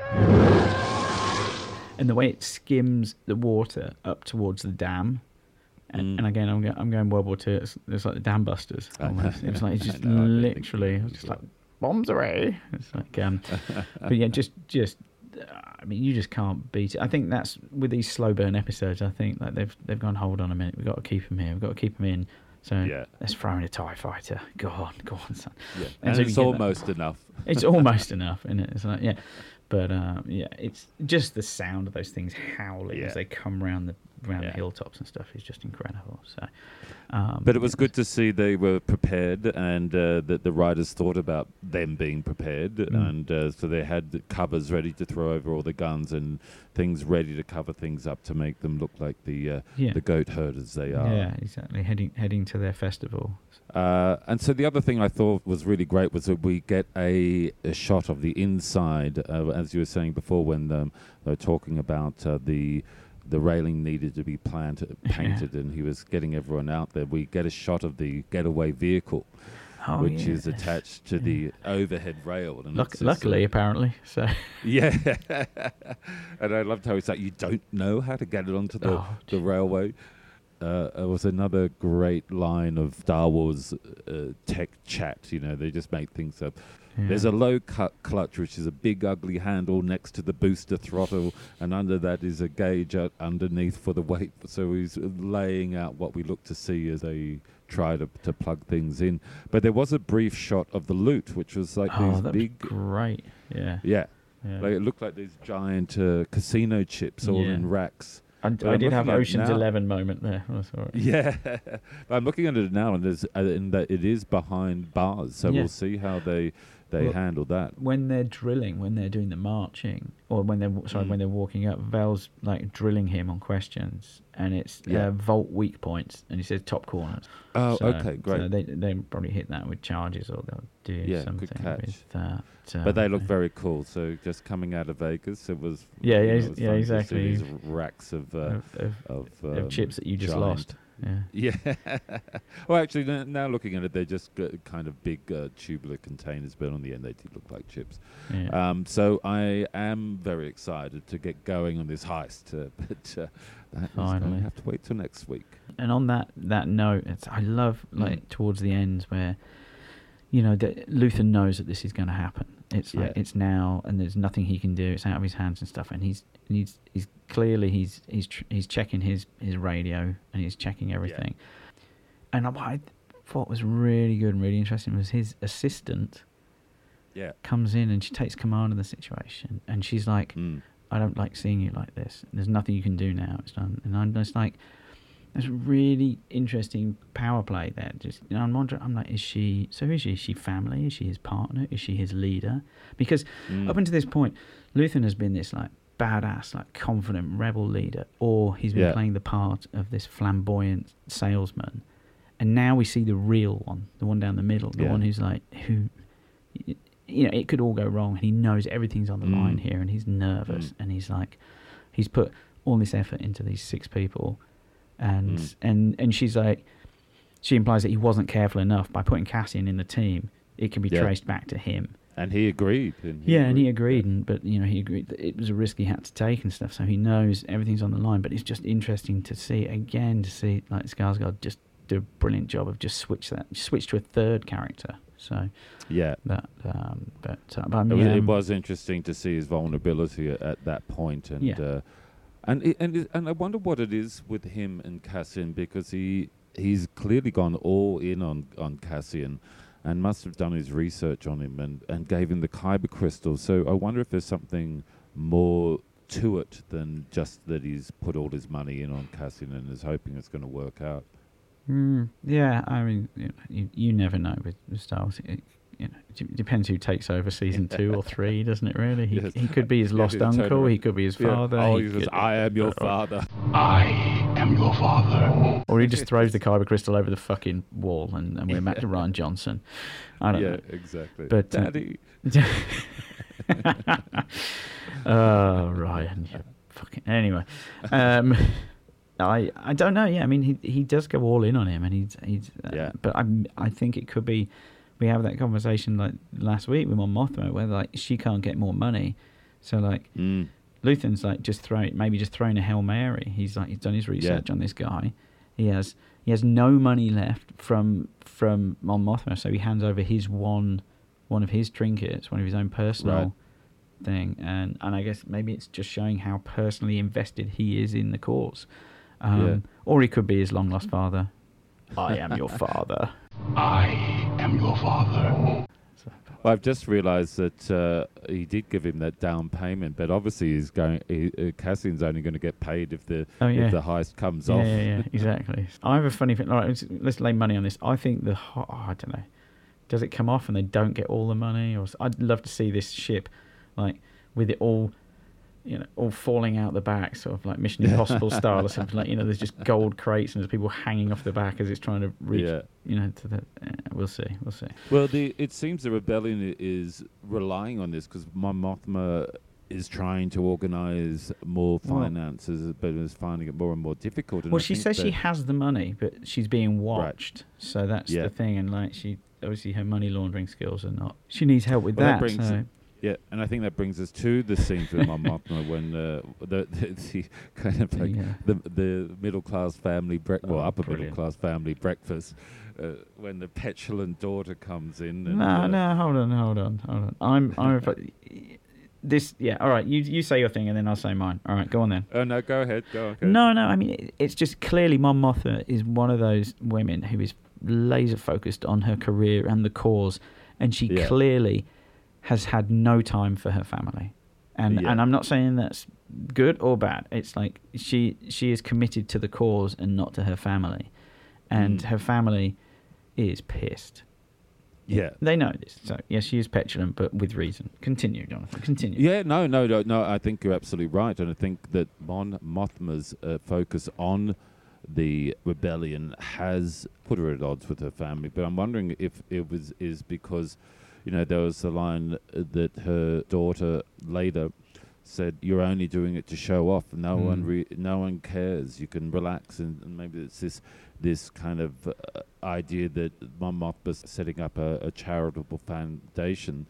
[SPEAKER 6] And the way it skims the water up towards the dam. And,
[SPEAKER 2] Mm.
[SPEAKER 6] and again, I'm, go- I'm going World War Two. It's, it's like the Dam Busters.
[SPEAKER 2] I know.
[SPEAKER 6] Almost. It was like, it's
[SPEAKER 2] I
[SPEAKER 6] just
[SPEAKER 2] know, I've been thinking
[SPEAKER 6] literally,
[SPEAKER 2] of
[SPEAKER 6] it
[SPEAKER 2] it
[SPEAKER 6] was
[SPEAKER 2] as
[SPEAKER 6] just
[SPEAKER 2] well.
[SPEAKER 6] like, bombs away. It's like, um, but yeah, just, just, uh, I mean, you just can't beat it. I think that's, with these slow burn episodes, I think like they've they've gone, hold on a minute, we've got to keep him here, we've got to keep him in. So
[SPEAKER 2] Yeah.
[SPEAKER 6] let's throw in a TIE fighter. Go on, go on, son.
[SPEAKER 2] yeah.
[SPEAKER 6] And
[SPEAKER 2] and
[SPEAKER 6] so
[SPEAKER 2] it's
[SPEAKER 6] you get that-
[SPEAKER 2] almost enough.
[SPEAKER 6] It's almost enough, isn't it? It's like, yeah. But uh, yeah, it's just the sound of those things howling
[SPEAKER 2] Yeah.
[SPEAKER 6] as they come round the round
[SPEAKER 2] Yeah.
[SPEAKER 6] the hilltops and stuff is just incredible. So, um,
[SPEAKER 2] But it was good to see they were prepared and uh, that the writers thought about them being prepared.
[SPEAKER 6] Mm.
[SPEAKER 2] And uh, so they had the covers ready to throw over all the guns and things ready to cover things up to make them look like the uh,
[SPEAKER 6] Yeah.
[SPEAKER 2] the goat herders they are.
[SPEAKER 6] Yeah, exactly. Heading heading to their festival.
[SPEAKER 2] Uh, and so the other thing I thought was really great was that we get a, a shot of the inside, uh, as you were saying before, when um, they were talking about uh, the the railing needed to be planted, painted, and he was getting everyone out there. We get a shot of the getaway vehicle,
[SPEAKER 6] Oh,
[SPEAKER 2] which
[SPEAKER 6] yeah.
[SPEAKER 2] is attached to the overhead rail. And
[SPEAKER 6] Luck-
[SPEAKER 2] it's just,
[SPEAKER 6] luckily,
[SPEAKER 2] uh,
[SPEAKER 6] apparently. So
[SPEAKER 2] yeah, and I loved how it's like you don't know how to get it onto the,
[SPEAKER 6] Oh,
[SPEAKER 2] the railway. Uh, it was another great line of Star Wars uh, tech chat. You know, they just make things up.
[SPEAKER 6] yeah.
[SPEAKER 2] There's a low cut clutch, which is a big ugly handle next to the booster throttle, and under that is a gauge uh, underneath for the weight. So he's laying out what we look to see as they try to, to plug things in. But there was a brief shot of the loot, which was like
[SPEAKER 6] oh,
[SPEAKER 2] these
[SPEAKER 6] that
[SPEAKER 2] big,
[SPEAKER 6] was great. Yeah.
[SPEAKER 2] yeah,
[SPEAKER 6] yeah.
[SPEAKER 2] like it looked like these giant uh, casino chips all
[SPEAKER 6] Yeah.
[SPEAKER 2] in racks.
[SPEAKER 6] I,
[SPEAKER 2] But
[SPEAKER 6] I
[SPEAKER 2] I'm
[SPEAKER 6] did have
[SPEAKER 2] looking at it
[SPEAKER 6] Ocean's
[SPEAKER 2] now.
[SPEAKER 6] Eleven moment there. I saw it.
[SPEAKER 2] Yeah, but I'm looking at it now, and there's uh, in that it is behind bars, so
[SPEAKER 6] Yeah.
[SPEAKER 2] we'll see how they they
[SPEAKER 6] Well,
[SPEAKER 2] handle that.
[SPEAKER 6] When they're drilling, when they're doing the marching, or when they're w- sorry,
[SPEAKER 2] Mm.
[SPEAKER 6] when they're walking up, Val's like drilling him on questions, and it's
[SPEAKER 2] Yeah.
[SPEAKER 6] uh, vault weak points, and he says top corners.
[SPEAKER 2] Oh,
[SPEAKER 6] So-
[SPEAKER 2] okay, great.
[SPEAKER 6] So they they probably hit that with charges, or they'll do
[SPEAKER 2] Yeah, good
[SPEAKER 6] something
[SPEAKER 2] catch.
[SPEAKER 6] with that. Uh,
[SPEAKER 2] But they look very cool. So just coming out of Vegas, it was
[SPEAKER 6] Yeah,
[SPEAKER 2] you
[SPEAKER 6] yeah,
[SPEAKER 2] know,
[SPEAKER 6] ex-
[SPEAKER 2] it was
[SPEAKER 6] yeah,
[SPEAKER 2] fun to see
[SPEAKER 6] exactly.
[SPEAKER 2] These racks of uh,
[SPEAKER 6] of, of,
[SPEAKER 2] of,
[SPEAKER 6] of
[SPEAKER 2] um,
[SPEAKER 6] chips that you just
[SPEAKER 2] giant-
[SPEAKER 6] lost. Yeah.
[SPEAKER 2] Yeah. Well, actually, n- now looking at it, they're just uh, kind of big uh, tubular containers, but on the end they do look like chips.
[SPEAKER 6] Yeah.
[SPEAKER 2] Um, so I am very excited to get going on this heist, uh, but uh, that is going
[SPEAKER 6] Finally.
[SPEAKER 2] to have to wait till next week.
[SPEAKER 6] And on that that note, it's, I love like
[SPEAKER 2] Mm.
[SPEAKER 6] towards the end where, you know, that Luther knows that this is going to happen. It's like
[SPEAKER 2] Yeah.
[SPEAKER 6] it's now, and there's nothing he can do. It's out of his hands and stuff. And he's he's he's clearly he's he's tr- he's checking his his radio and he's checking everything. And what I thought was really good and really interesting was his assistant
[SPEAKER 2] Yeah.
[SPEAKER 6] comes in and she takes command of the situation, and she's like,
[SPEAKER 2] Mm.
[SPEAKER 6] I don't like seeing you like this. There's nothing you can do now. It's done. And I'm just like, there's a really interesting power play there. Just, you know, I'm wondering, I'm like, is she, so is she, is she family? Is she his partner? Is she his leader? Because
[SPEAKER 2] Mm.
[SPEAKER 6] up until this point, Luthen has been this like badass, like confident rebel leader, or he's been
[SPEAKER 2] Yeah.
[SPEAKER 6] playing the part of this flamboyant salesman. And now we see the real one, the one down the middle, the
[SPEAKER 2] Yeah.
[SPEAKER 6] one who's like, who, y- you know, it could all go wrong. And he knows everything's on the
[SPEAKER 2] Mm.
[SPEAKER 6] line here, and he's nervous,
[SPEAKER 2] Mm.
[SPEAKER 6] and he's like, he's put all this effort into these six people, and
[SPEAKER 2] Mm.
[SPEAKER 6] and and she's like, she implies that he wasn't careful enough by putting Cassian in the team. It can be
[SPEAKER 2] Yeah.
[SPEAKER 6] traced back to him.
[SPEAKER 2] And he agreed. And
[SPEAKER 6] Yeah, and he agreed, and but you know he agreed that it was a risk he had to take and stuff. So he knows everything's on the line. But it's just interesting to see again to see like Skarsgård just do a brilliant job of just switch that switch to a third character. So
[SPEAKER 2] Yeah.
[SPEAKER 6] that, um, but uh, but I
[SPEAKER 2] It
[SPEAKER 6] mean,
[SPEAKER 2] was, it
[SPEAKER 6] um,
[SPEAKER 2] was interesting to see his vulnerability at, at that point, and
[SPEAKER 6] Yeah.
[SPEAKER 2] uh, and it, and it, and I wonder what it is with him and Cassian, because he he's clearly gone all in on on Cassian, and must have done his research on him and and gave him the Kyber crystal. So I wonder if there's something more to it than just that he's put all his money in on Cassian and is hoping it's going to work out.
[SPEAKER 6] Mm, yeah, I mean, you, know, you, you never know with, with Star Wars. It, you know, it depends who takes over season two or three, doesn't it? Really, he
[SPEAKER 2] Yes.
[SPEAKER 6] he could be his
[SPEAKER 2] Yeah,
[SPEAKER 6] lost
[SPEAKER 2] he'll turn
[SPEAKER 6] uncle.
[SPEAKER 2] around.
[SPEAKER 6] He could be his
[SPEAKER 2] Yeah.
[SPEAKER 6] father.
[SPEAKER 2] Oh,
[SPEAKER 6] he
[SPEAKER 2] he goes,
[SPEAKER 6] could-
[SPEAKER 2] I am your
[SPEAKER 6] or-
[SPEAKER 2] father.
[SPEAKER 10] I am your father.
[SPEAKER 6] Or he just throws the kyber crystal over the fucking wall, and, and we're back to Ryan Johnson. I don't
[SPEAKER 2] Yeah,
[SPEAKER 6] know.
[SPEAKER 2] exactly.
[SPEAKER 6] But uh,
[SPEAKER 2] Daddy.
[SPEAKER 6] oh, Ryan, you fucking anyway. Um, I I don't know. Yeah, I mean he he does go all in on him, and he's he's. Uh,
[SPEAKER 2] Yeah.
[SPEAKER 6] But I I think it could be. We have that conversation like last week with Mon Mothma, where like she can't get more money, so like
[SPEAKER 2] Mm.
[SPEAKER 6] Luthen's like just throwing maybe just throwing a Hail Mary. He's like he's done his research on this guy. He has he has no money left from from Mon Mothma, so he hands over his one one of his trinkets, one of his own personal
[SPEAKER 2] Right.
[SPEAKER 6] thing, and and I guess maybe it's just showing how personally invested he is in the cause. Um,
[SPEAKER 2] Yeah.
[SPEAKER 6] Or he could be his long lost father. I am your father.
[SPEAKER 10] I am your father.
[SPEAKER 2] Well, I've just realised that uh, he did give him that down payment, but obviously he's going. He, uh, Cassian's only going to get paid if the
[SPEAKER 6] Oh, yeah.
[SPEAKER 2] if the heist comes
[SPEAKER 6] Yeah,
[SPEAKER 2] off.
[SPEAKER 6] yeah, yeah, exactly. I have a funny thing. All right, let's, let's lay money on this. I think the ho- oh, I don't know. Does it come off and they don't get all the money, or s- I'd love to see this ship, like with it all, you know, all falling out the back, sort of like Mission Impossible style or something. Like, you know, there's just gold crates and there's people hanging off the back as it's trying to reach.
[SPEAKER 2] Yeah.
[SPEAKER 6] You know, to the. Uh, we'll see. We'll see.
[SPEAKER 2] Well, the it seems the rebellion i- is relying on this because Mon Mothma is trying to organise more
[SPEAKER 6] Well-
[SPEAKER 2] finances, but is finding it more and more difficult. And
[SPEAKER 6] Well,
[SPEAKER 2] I
[SPEAKER 6] she
[SPEAKER 2] think
[SPEAKER 6] says she
[SPEAKER 2] that-
[SPEAKER 6] has the money, but she's being watched. So that's
[SPEAKER 2] Yeah.
[SPEAKER 6] the thing, and like she obviously her money laundering skills are not. She needs help with
[SPEAKER 2] Well,
[SPEAKER 6] that.
[SPEAKER 2] brings,
[SPEAKER 6] so.
[SPEAKER 2] Yeah, and I think that brings us to the scenes with Mon Mothma when uh, the, the, the kind of like
[SPEAKER 6] Yeah.
[SPEAKER 2] the the middle class family bre- well
[SPEAKER 6] Oh,
[SPEAKER 2] upper
[SPEAKER 6] brilliant.
[SPEAKER 2] middle class family breakfast uh, when the petulant daughter comes in. And,
[SPEAKER 6] No,
[SPEAKER 2] uh,
[SPEAKER 6] no, hold on, hold on, hold on. I'm, I'm. This, yeah, all right. You, you say your thing, and then I'll say mine. All right, go on then.
[SPEAKER 2] Oh no, go ahead, go. Okay.
[SPEAKER 6] No, no. I mean, it, it's just clearly Mon Mothma is one of those women who is laser focused on her career and the cause, and she
[SPEAKER 2] Yeah.
[SPEAKER 6] clearly has had no time for her family. And
[SPEAKER 2] Yeah.
[SPEAKER 6] and I'm not saying that's good or bad. It's like she she is committed to the cause and not to her family, and
[SPEAKER 2] Mm.
[SPEAKER 6] her family is pissed.
[SPEAKER 2] Yeah.
[SPEAKER 6] They know this. So, yes, she is petulant, but with reason. Continue, Jonathan. Continue.
[SPEAKER 2] Yeah, no, no, no, no. I think you're absolutely right, and I think that Mon Mothma's uh, focus on the rebellion has put her at odds with her family. But I'm wondering if it was is because, you know, there was the line uh, that her daughter later said, "You're only doing it to show off. No
[SPEAKER 6] Mm.
[SPEAKER 2] one, re- no one cares. You can relax." And, and maybe it's this, this kind of uh, idea that Mon Mothma's setting up a, a charitable foundation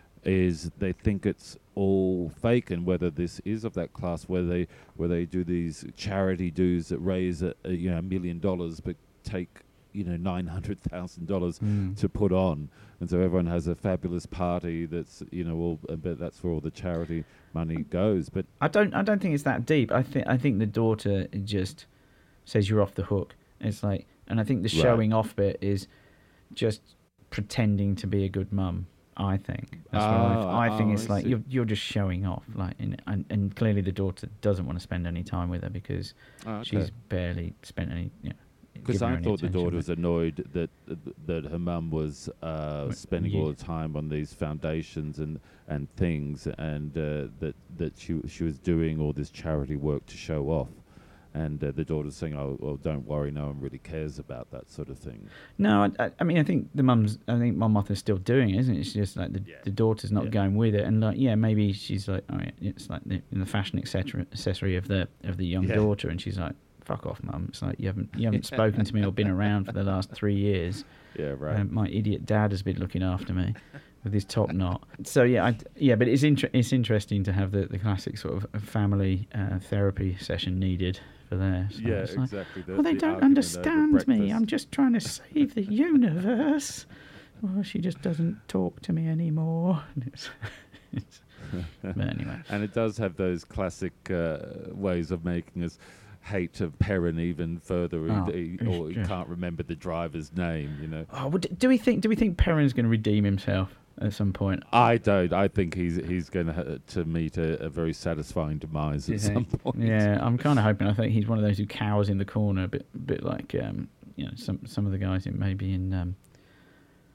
[SPEAKER 2] is they think it's all fake, and whether this is of that class, where they where they do these charity dues that raise a, a you know a million dollars, but take you know nine hundred thousand dollars
[SPEAKER 6] Mm.
[SPEAKER 2] to put on, and so everyone has a fabulous party. That's you know all, uh, but that's where all the charity money goes. But
[SPEAKER 6] I don't. I don't think it's that deep. I think. I think the daughter just says you're off the hook. It's like, and I think the
[SPEAKER 2] Right.
[SPEAKER 6] showing off bit is just pretending to be a good mum. I think. That's what I, th-
[SPEAKER 2] Oh,
[SPEAKER 6] I think
[SPEAKER 2] oh,
[SPEAKER 6] it's
[SPEAKER 2] I
[SPEAKER 6] like
[SPEAKER 2] see.
[SPEAKER 6] you're you're just showing off. Like, in, and and clearly the daughter doesn't want to spend any time with her because
[SPEAKER 2] Oh, okay.
[SPEAKER 6] she's barely spent any. You know,
[SPEAKER 2] Because
[SPEAKER 6] given her
[SPEAKER 2] I
[SPEAKER 6] any
[SPEAKER 2] thought the
[SPEAKER 6] attention,
[SPEAKER 2] daughter
[SPEAKER 6] but-
[SPEAKER 2] was annoyed that that her mum was uh, spending all the time on these foundations and, and things, and uh, that that she she was doing all this charity work to show off, and uh, the daughter's saying, "Oh, well, don't worry, no one really cares about that sort of thing."
[SPEAKER 6] No, I, I- I mean, I think the mum's, I think Mon Mothma's still doing it, isn't it? It's just like the, the daughter's not
[SPEAKER 2] Yeah.
[SPEAKER 6] going with it, and like, yeah, maybe she's like, oh, yeah, it's like the, in the fashion accessory, accessory of the of the young
[SPEAKER 2] Yeah.
[SPEAKER 6] daughter, and she's like, fuck off, mum. It's like you haven't you haven't spoken to me or been around for the last three years.
[SPEAKER 2] Yeah, right.
[SPEAKER 6] Um, my idiot dad has been looking after me with his top knot. So yeah, I, yeah, but it's inter- it's interesting to have the, the classic sort of family uh, therapy session needed for there. So
[SPEAKER 2] Yeah,
[SPEAKER 6] it's like,
[SPEAKER 2] exactly. The-
[SPEAKER 6] well, they
[SPEAKER 2] the
[SPEAKER 6] don't
[SPEAKER 2] argument over
[SPEAKER 6] understand me.
[SPEAKER 2] breakfast.
[SPEAKER 6] I'm just trying to save the universe. Well, she just doesn't talk to me anymore. It's, it's, but anyway.
[SPEAKER 2] And it does have those classic uh, ways of making us hate of Perrin even further,
[SPEAKER 6] Oh,
[SPEAKER 2] he,
[SPEAKER 6] it's
[SPEAKER 2] or he
[SPEAKER 6] just-
[SPEAKER 2] can't remember the driver's name. You know.
[SPEAKER 6] Oh, well, d- do we think do we think Perrin's going to redeem himself at some point?
[SPEAKER 2] I don't. I think he's he's going to ha- to meet a, a very satisfying demise
[SPEAKER 6] Do you
[SPEAKER 2] at some
[SPEAKER 6] think?
[SPEAKER 2] point.
[SPEAKER 6] Yeah, I'm kind of hoping. I think he's one of those who cowers in the corner, a bit, bit like um, you know, some some of the guys in maybe in um,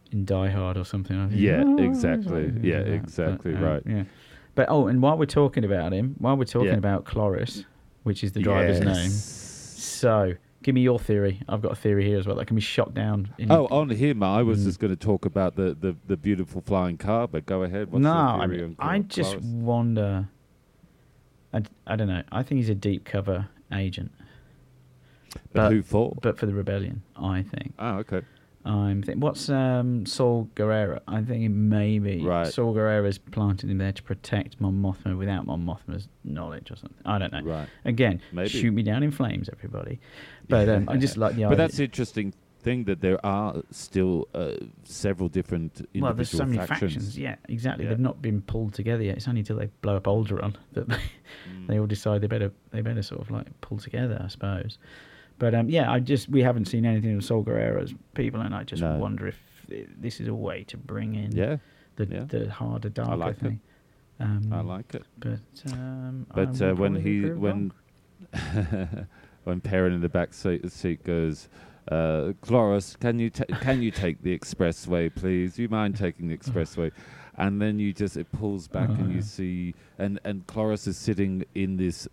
[SPEAKER 6] in Die Hard or something. I think,
[SPEAKER 2] Yeah,
[SPEAKER 6] "Oh,"
[SPEAKER 2] exactly.
[SPEAKER 6] something
[SPEAKER 2] Yeah,
[SPEAKER 6] like that.
[SPEAKER 2] exactly
[SPEAKER 6] But, uh,
[SPEAKER 2] right.
[SPEAKER 6] Yeah, but oh, and while we're talking about him, while we're talking
[SPEAKER 2] Yeah.
[SPEAKER 6] about Cloris, which is the driver's name,
[SPEAKER 2] Yes.
[SPEAKER 6] so give me your theory. I've got a theory here as well that can be shot down. In
[SPEAKER 2] Oh, on him, I was
[SPEAKER 6] Mm.
[SPEAKER 2] just going to talk about the, the, the beautiful flying car, but go ahead. What's
[SPEAKER 6] no,
[SPEAKER 2] the
[SPEAKER 6] I,
[SPEAKER 2] theory
[SPEAKER 6] mean,
[SPEAKER 2] on
[SPEAKER 6] I
[SPEAKER 2] Cl-
[SPEAKER 6] just
[SPEAKER 2] Cloris?
[SPEAKER 6] wonder. I, I don't know. I think he's a deep cover agent.
[SPEAKER 2] But who for?
[SPEAKER 6] But for the rebellion, I think.
[SPEAKER 2] Oh, okay.
[SPEAKER 6] I'm think what's um, Saul Guerrero? I think it may be
[SPEAKER 2] Right.
[SPEAKER 6] Saul Guerrero's planted him there to protect Mon Mothma without Mon Mothma's knowledge or something. I don't know.
[SPEAKER 2] Right.
[SPEAKER 6] Again,
[SPEAKER 2] Maybe.
[SPEAKER 6] shoot me down in flames, everybody. But um, I just like the
[SPEAKER 2] But
[SPEAKER 6] idea.
[SPEAKER 2] that's the interesting thing that there are still uh, several different individual
[SPEAKER 6] Well, there's so many
[SPEAKER 2] factions.
[SPEAKER 6] factions. Yeah, exactly.
[SPEAKER 2] Yeah.
[SPEAKER 6] They've not been pulled together yet. It's only until they blow up Alderaan that they,
[SPEAKER 2] Mm.
[SPEAKER 6] they all decide they better they better sort of like pull together, I suppose. But um, yeah, I just we haven't seen anything of Saul Guerrero's people, and I just
[SPEAKER 2] No.
[SPEAKER 6] wonder if th- this is a way to bring in
[SPEAKER 2] Yeah,
[SPEAKER 6] the
[SPEAKER 2] yeah.
[SPEAKER 6] the harder, darker
[SPEAKER 2] like it.
[SPEAKER 6] thing. Um,
[SPEAKER 2] I like it.
[SPEAKER 6] But um, I
[SPEAKER 2] But
[SPEAKER 6] would
[SPEAKER 2] uh, when
[SPEAKER 6] probably
[SPEAKER 2] he
[SPEAKER 6] prove
[SPEAKER 2] when
[SPEAKER 6] wrong.
[SPEAKER 2] when Perrin in the back seat, seat goes, uh, Cloris, can you ta- can you take the expressway, please? Do you mind taking the expressway? And then you just it pulls back and you see and and Cloris is sitting in this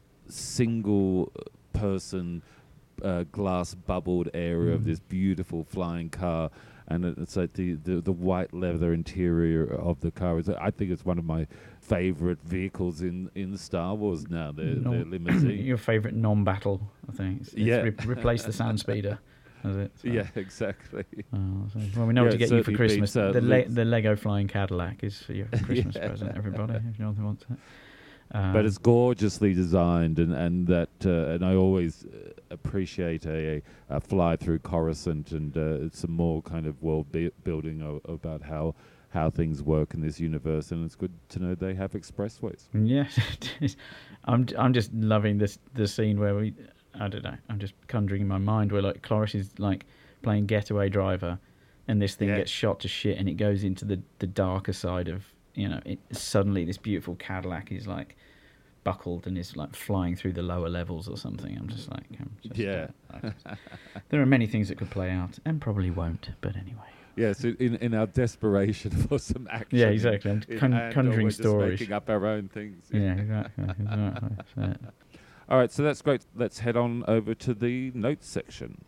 [SPEAKER 2] single person uh, glass bubbled area of
[SPEAKER 6] Mm.
[SPEAKER 2] this beautiful flying car. And it- it's like the, the, the white leather interior of the car. Is I think it's one of my favorite vehicles in, in Star Wars now. Their,
[SPEAKER 6] Non-
[SPEAKER 2] their limousine.
[SPEAKER 6] Your favourite non-battle, I think. It's, it's
[SPEAKER 2] Yeah.
[SPEAKER 6] re- replace the sand speeder. Has it? So-
[SPEAKER 2] Yeah, exactly.
[SPEAKER 6] Oh, so- well, we know
[SPEAKER 2] Yeah,
[SPEAKER 6] what to
[SPEAKER 2] it
[SPEAKER 6] get you for
[SPEAKER 2] certainly
[SPEAKER 6] Christmas.
[SPEAKER 2] beats, uh,
[SPEAKER 6] the, le-
[SPEAKER 2] Luke's-
[SPEAKER 6] the Lego flying Cadillac is for your Christmas
[SPEAKER 2] Yeah.
[SPEAKER 6] present, everybody, if no one wants it. Um,
[SPEAKER 2] But it's gorgeously designed, and and that uh, and I always uh, appreciate a, a, a fly through Coruscant, and uh, some more kind of world bi- building o- about how how things work in this universe, and it's good to know they have expressways.
[SPEAKER 6] Yes, it is. I'm I'm just loving this the scene where we I don't know I'm just conjuring in my mind where like Cloris is like playing getaway driver, and this thing
[SPEAKER 2] Yeah.
[SPEAKER 6] gets shot to shit, and it goes into the the darker side of you know it suddenly this beautiful Cadillac is like buckled and is like flying through the lower levels or something. I'm just like I'm just,
[SPEAKER 2] Yeah.
[SPEAKER 6] uh, I just- there are many things that could play out and probably won't, but anyway.
[SPEAKER 2] Yes, in, in in our desperation for some action.
[SPEAKER 6] Yeah, exactly. I'm
[SPEAKER 2] in
[SPEAKER 6] con-
[SPEAKER 2] Andor,
[SPEAKER 6] conjuring
[SPEAKER 2] we're just
[SPEAKER 6] stories.
[SPEAKER 2] making up our own things.
[SPEAKER 6] Yeah, exactly. exactly. So,
[SPEAKER 2] All right, so that's great. Let's head on over to the notes section.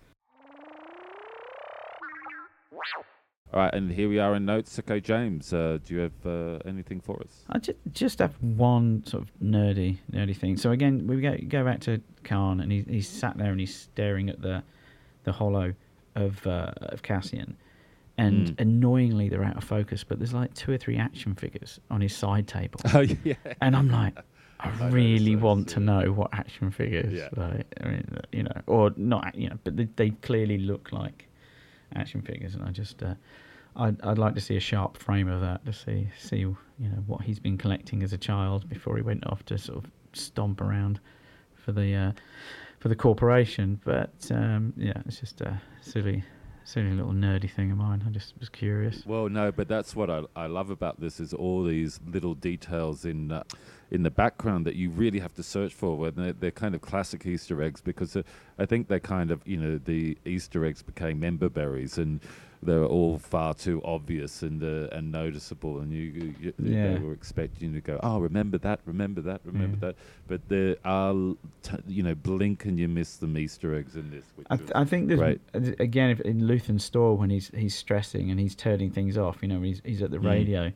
[SPEAKER 2] All right, and here we are in notes. Okay, James, uh, do you have uh, anything for us?
[SPEAKER 6] I just just have one sort of nerdy nerdy thing. So again, we go go back to Khan, and he's he's sat there and he's staring at the the hollow of uh, of Cassian, and
[SPEAKER 2] Mm.
[SPEAKER 6] annoyingly they're out of focus. But there's like two or three action figures on his side table,
[SPEAKER 2] Oh, yeah.
[SPEAKER 6] and I'm like, I
[SPEAKER 2] I
[SPEAKER 6] really
[SPEAKER 2] noticed those,
[SPEAKER 6] want to
[SPEAKER 2] yeah.
[SPEAKER 6] know what action figures,
[SPEAKER 2] Yeah.
[SPEAKER 6] like, I mean, uh, you know, or not, you know, but they, they clearly look like action figures, and I just, uh, I'd I'd like to see a sharp frame of that to see see you know what he's been collecting as a child before he went off to sort of stomp around for the uh, for the corporation. But um, yeah, it's just a silly silly little nerdy thing of mine. I just was curious.
[SPEAKER 2] Well, no, but that's what I, I love about this is all these little details in uh, in the background that you really have to search for. When they're, they're kind of classic Easter eggs, because uh, I think they kind of, you know, the Easter eggs became member berries, and they were all far too obvious and uh, and noticeable, and you, you
[SPEAKER 6] Yeah.
[SPEAKER 2] they were expecting you to go, oh, remember that, remember that, remember
[SPEAKER 6] Yeah.
[SPEAKER 2] that. But there are, l- t- you know, blink and you miss them Easter eggs in this. Which
[SPEAKER 6] I,
[SPEAKER 2] was
[SPEAKER 6] th- I think there's
[SPEAKER 2] great.
[SPEAKER 6] uh, again if in Luthen's store when he's he's stressing and he's turning things off, you know, he's he's at the
[SPEAKER 2] Mm.
[SPEAKER 6] radio.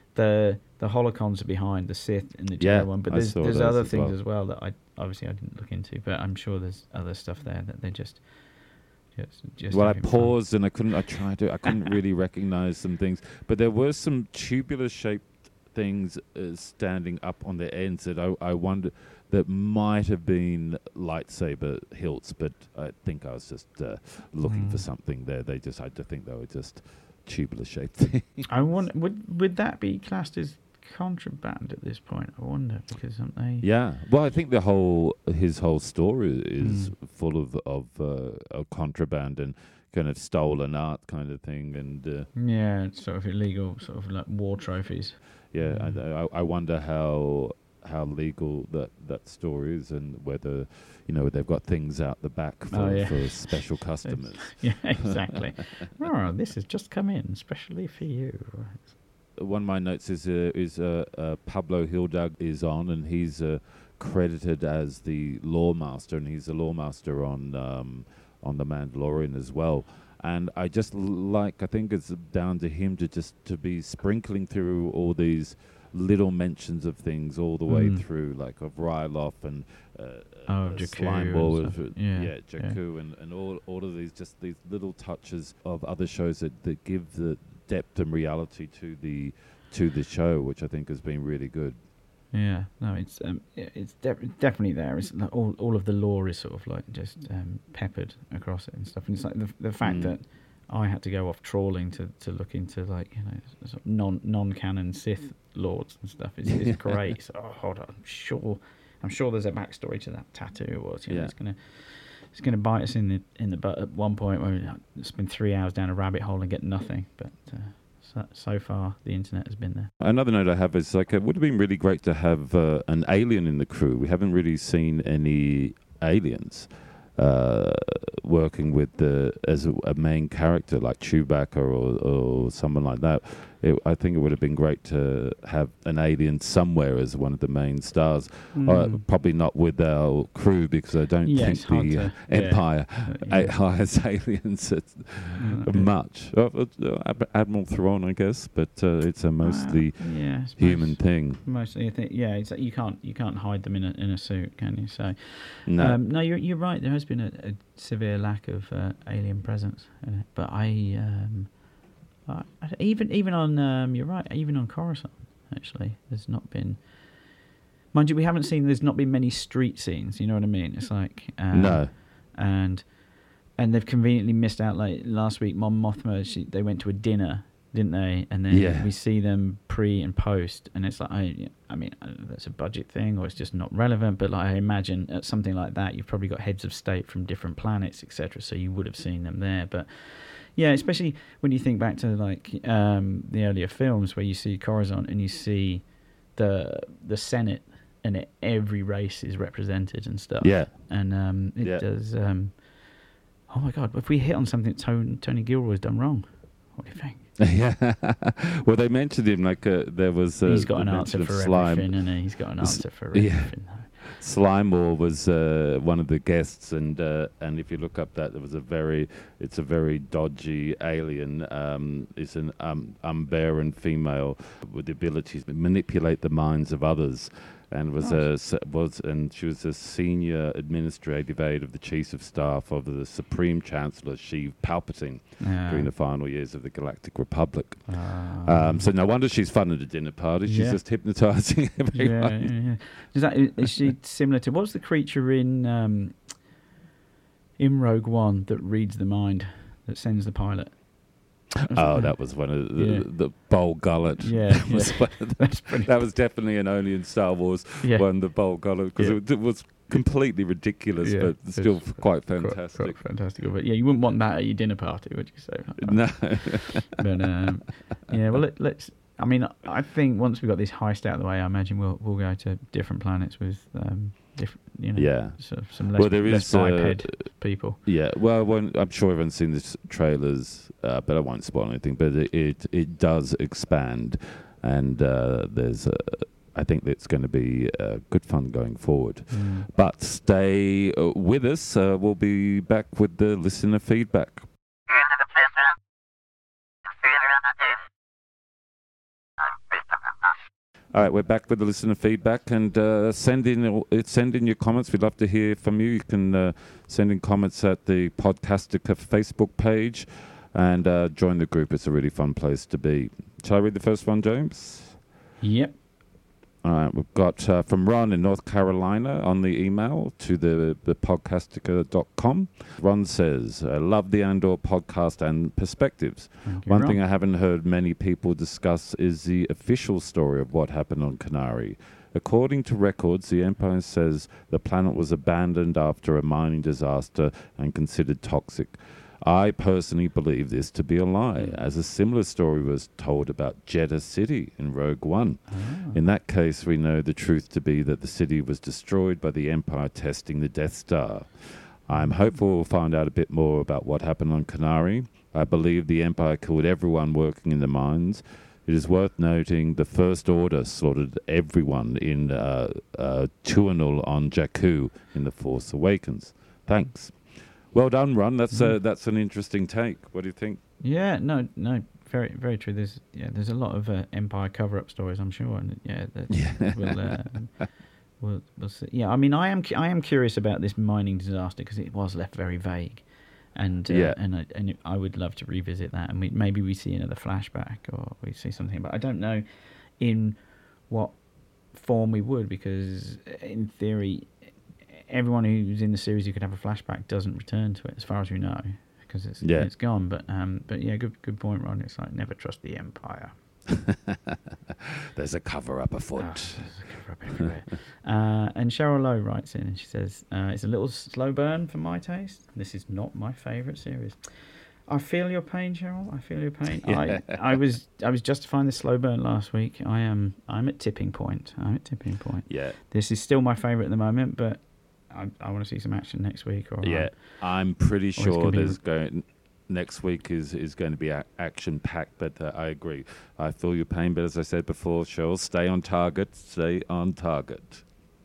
[SPEAKER 6] The the holocons are behind the Sith and the Jedi
[SPEAKER 2] Yeah,
[SPEAKER 6] one, but
[SPEAKER 2] I
[SPEAKER 6] there's
[SPEAKER 2] saw
[SPEAKER 6] there's
[SPEAKER 2] those
[SPEAKER 6] other
[SPEAKER 2] as
[SPEAKER 6] things
[SPEAKER 2] well.
[SPEAKER 6] as well that I obviously I didn't look into, but I'm sure there's other stuff there that they're just just just.
[SPEAKER 2] Well, I
[SPEAKER 6] having fun.
[SPEAKER 2] paused and I couldn't. I tried to. I couldn't really recognize some things, but there were some tubular-shaped things uh, standing up on their ends that I, I wonder that might have been lightsaber hilts, but I think I was just uh, looking for
[SPEAKER 6] Mm.
[SPEAKER 2] something there. They just. I think they were just tubular-shaped things.
[SPEAKER 6] I wonder would would that be classed as contraband at this point? I wonder because aren't they?
[SPEAKER 2] Yeah. Well, I think the whole his whole story is
[SPEAKER 6] Mm.
[SPEAKER 2] full of of, uh, of contraband and kind of stolen art kind of thing, and. Uh,
[SPEAKER 6] Yeah, it's sort of illegal, sort of like war trophies.
[SPEAKER 2] Yeah,
[SPEAKER 6] Mm.
[SPEAKER 2] and I, I wonder how how legal that, that store is and whether, you know, they've got things out the back for,
[SPEAKER 6] Oh, yeah.
[SPEAKER 2] for special customers.
[SPEAKER 6] Yeah, exactly. Oh, this has just come in, especially for you.
[SPEAKER 2] One of my notes is uh, is uh, uh, Pablo Hidalgo is on, and he's uh, credited as the lawmaster, and he's the lawmaster on um, on The Mandalorian as well. And I just l- like, I think it's down to him to just to be sprinkling through all these little mentions of things all the way
[SPEAKER 6] Mm.
[SPEAKER 2] through, like of Ryloth and uh,
[SPEAKER 6] Oh,
[SPEAKER 2] uh,
[SPEAKER 6] Jakku
[SPEAKER 2] Slime
[SPEAKER 6] and
[SPEAKER 2] Ball,
[SPEAKER 6] stuff.
[SPEAKER 2] of-
[SPEAKER 6] Yeah,
[SPEAKER 2] yeah, Jakku, and, and all all of these, just these little touches of other shows that, that give the depth and reality to the to the show, which I think has been really good.
[SPEAKER 6] Yeah, no, it's um, i- it's de- definitely there. It's like all all of the lore is sort of like just um, peppered across it and stuff. And it's like the the fact
[SPEAKER 2] Mm.
[SPEAKER 6] that I had to go off trawling to, to look into like you know sort of non non canon Sith lords and stuff is, is great. So oh, hold on, I'm sure I'm sure there's a backstory to that tattoo. Or you know,
[SPEAKER 2] Yeah.
[SPEAKER 6] it's gonna it's gonna bite us in the in the butt at one point where we spend three hours down a rabbit hole and get nothing. But uh, so, so far the internet has been there.
[SPEAKER 2] Another note I have is like it would have been really great to have uh, an alien in the crew. We haven't really seen any aliens uh, working with the as a, a main character like Chewbacca or, or someone like that. It, I think it would have been great to have an alien somewhere as one of the main stars.
[SPEAKER 6] Mm.
[SPEAKER 2] Uh, probably not with our crew because I don't
[SPEAKER 6] Yeah,
[SPEAKER 2] think
[SPEAKER 6] it's hard
[SPEAKER 2] the
[SPEAKER 6] to-
[SPEAKER 2] uh,
[SPEAKER 6] yeah.
[SPEAKER 2] Empire
[SPEAKER 6] Uh,
[SPEAKER 2] uh,
[SPEAKER 6] yeah.
[SPEAKER 2] hires aliens at,
[SPEAKER 6] Mm.
[SPEAKER 2] much. Uh, uh, Ad- Admiral Thrawn, I guess, but uh, it's a mostly
[SPEAKER 6] Uh, yeah, it's
[SPEAKER 2] human
[SPEAKER 6] most-
[SPEAKER 2] thing.
[SPEAKER 6] Mostly, I think, yeah, it's like you can't you can't hide them in a in a suit, can you? So,
[SPEAKER 2] No.
[SPEAKER 6] um, no, you're you're right. There has been a, a severe lack of uh, alien presence in it, but I, um, I I- even even on um, you're right, even on Coruscant, actually, there's not been. Mind you, we haven't seen. There's not been many street scenes. You know what I mean? It's like um,
[SPEAKER 2] No.
[SPEAKER 6] and and they've conveniently missed out. Like last week, Mon Mothma, she, they went to a dinner, didn't they? And then
[SPEAKER 2] Yeah.
[SPEAKER 6] we see them pre and post, and it's like, I, I mean, I don't know if that's a budget thing or it's just not relevant. But like, I imagine at something like that, you've probably got heads of state from different planets, et cetera. So you would have seen them there. But yeah, especially when you think back to like um, the earlier films where you see Coruscant and you see the the Senate, and it, every race is represented and stuff.
[SPEAKER 2] Yeah.
[SPEAKER 6] And um, it
[SPEAKER 2] Yeah.
[SPEAKER 6] does. Um, oh my God! If we hit on something Tony, Tony Gilroy's done wrong, what do you think?
[SPEAKER 2] Yeah. Well, they mentioned him like uh, there was. Uh,
[SPEAKER 6] He's got
[SPEAKER 2] the
[SPEAKER 6] an
[SPEAKER 2] mention
[SPEAKER 6] answer
[SPEAKER 2] of
[SPEAKER 6] for
[SPEAKER 2] slime.
[SPEAKER 6] everything, and he's got an
[SPEAKER 2] S-
[SPEAKER 6] answer for
[SPEAKER 2] yeah.
[SPEAKER 6] everything.
[SPEAKER 2] Slimore was uh, one of the guests, and uh, and if you look up that, there was a very, it's a very dodgy alien. Um, it's an um, Umbaran female with the ability to manipulate the minds of others, and was a s- was and she was a senior administrative aide of the chief of staff of the Supreme Chancellor Sheev Palpatine
[SPEAKER 6] Yeah.
[SPEAKER 2] during the final years of the Galactic Republic.
[SPEAKER 6] Ah.
[SPEAKER 2] Um, so no wonder she's fun at a dinner party. She's
[SPEAKER 6] Yeah.
[SPEAKER 2] just hypnotising
[SPEAKER 6] Yeah,
[SPEAKER 2] everyone.
[SPEAKER 6] yeah, yeah. Is that is she similar to what's the creature in um, in Rogue One that reads the mind that sends the pilot?
[SPEAKER 2] Oh, that was one of the,
[SPEAKER 6] Yeah.
[SPEAKER 2] the Bol Gullet.
[SPEAKER 6] Yeah,
[SPEAKER 2] That was
[SPEAKER 6] yeah.
[SPEAKER 2] one of the-
[SPEAKER 6] That's pretty-
[SPEAKER 2] that was definitely an only in Star Wars
[SPEAKER 6] Yeah.
[SPEAKER 2] one, the Bol Gullet, because
[SPEAKER 6] Yeah.
[SPEAKER 2] it, it was completely ridiculous,
[SPEAKER 6] Yeah,
[SPEAKER 2] but
[SPEAKER 6] it's
[SPEAKER 2] still
[SPEAKER 6] quite-
[SPEAKER 2] quite
[SPEAKER 6] quite-
[SPEAKER 2] fantastic.
[SPEAKER 6] quite fantastic. But yeah, you wouldn't want that at your dinner party, would you? So
[SPEAKER 2] No.
[SPEAKER 6] but um, yeah, well, let, let's. I mean, I think once we've got this heist out of the way, I imagine we'll we'll go to different planets with um, different, you know,
[SPEAKER 2] Yeah.
[SPEAKER 6] sort of some less,
[SPEAKER 2] Well, there
[SPEAKER 6] less
[SPEAKER 2] is, uh,
[SPEAKER 6] biped people.
[SPEAKER 2] Yeah, well, when, I'm sure everyone's seen the s- trailers, uh, but I won't spoil anything. But it it, it does expand, and uh, there's, uh, I think it's going to be uh, good fun going forward.
[SPEAKER 6] Mm.
[SPEAKER 2] But stay uh, with us. Uh, we'll be back with the listener feedback. All right, we're back with the listener feedback, and uh, send in send in your comments. We'd love to hear from you. You can uh, send in comments at the Podcastica Facebook page, and uh, join the group. It's a really fun place to be. Shall I read the first one, James?
[SPEAKER 6] Yep.
[SPEAKER 2] All right, we've got uh, from Ron in North Carolina on the email to the, the podcastica dot com. Ron says, I love the Andor podcast and perspectives.
[SPEAKER 6] Thank you,
[SPEAKER 2] One
[SPEAKER 6] Ron.
[SPEAKER 2] thing I haven't heard many people discuss is the official story of what happened on Kenari. According to records, the Empire says the planet was abandoned after a mining disaster and considered toxic. I personally believe this to be a lie, as a similar story was told about Jeddah City in Rogue One.
[SPEAKER 6] Oh.
[SPEAKER 2] In that case, we know the truth to be that the city was destroyed by the Empire testing the Death Star. I'm hopeful we'll find out a bit more about what happened on Canary. I believe the Empire killed everyone working in the mines. It is worth noting the First Order slaughtered everyone in uh, uh, Tuanul on Jakku in The Force Awakens. Thanks. Well done, Ron. That's uh, that's an interesting take. What do you think?
[SPEAKER 6] Yeah, no, no, very, very true. There's, yeah, there's a lot of uh, Empire cover-up stories, I'm sure, and yeah, that
[SPEAKER 2] Yeah.
[SPEAKER 6] we'll, uh, we'll, we'll see. Yeah, I mean, I am, cu- I am curious about this mining disaster because it was left very vague, and uh,
[SPEAKER 2] Yeah.
[SPEAKER 6] and I, and I would love to revisit that, and we, maybe we see another flashback or we see something, but I don't know in what form we would, because in theory, everyone who's in the series who could have a flashback doesn't return to it, as far as we know, because it's
[SPEAKER 2] Yeah.
[SPEAKER 6] it's gone. But um, but yeah, good good point, Ron. It's like never trust the Empire.
[SPEAKER 2] There's a cover-up afoot.
[SPEAKER 6] Oh, there's a cover-up everywhere. uh, and Cheryl Lowe writes in and she says, uh, it's a little slow burn for my taste. This is not my favourite series. I feel your pain, Cheryl. I feel your pain.
[SPEAKER 2] Yeah.
[SPEAKER 6] I, I was I was justifying the slow burn last week. I am I'm at tipping point. I'm at tipping point.
[SPEAKER 2] Yeah.
[SPEAKER 6] This is still my favourite at the moment, but I, I want to see some action next week. Or
[SPEAKER 2] Yeah, I'm pretty
[SPEAKER 6] or it's
[SPEAKER 2] sure
[SPEAKER 6] gonna be-
[SPEAKER 2] there's going next week is is going to be a- action packed. But uh, I agree. I feel your pain, but as I said before, Cheryl, stay on target. Stay on target.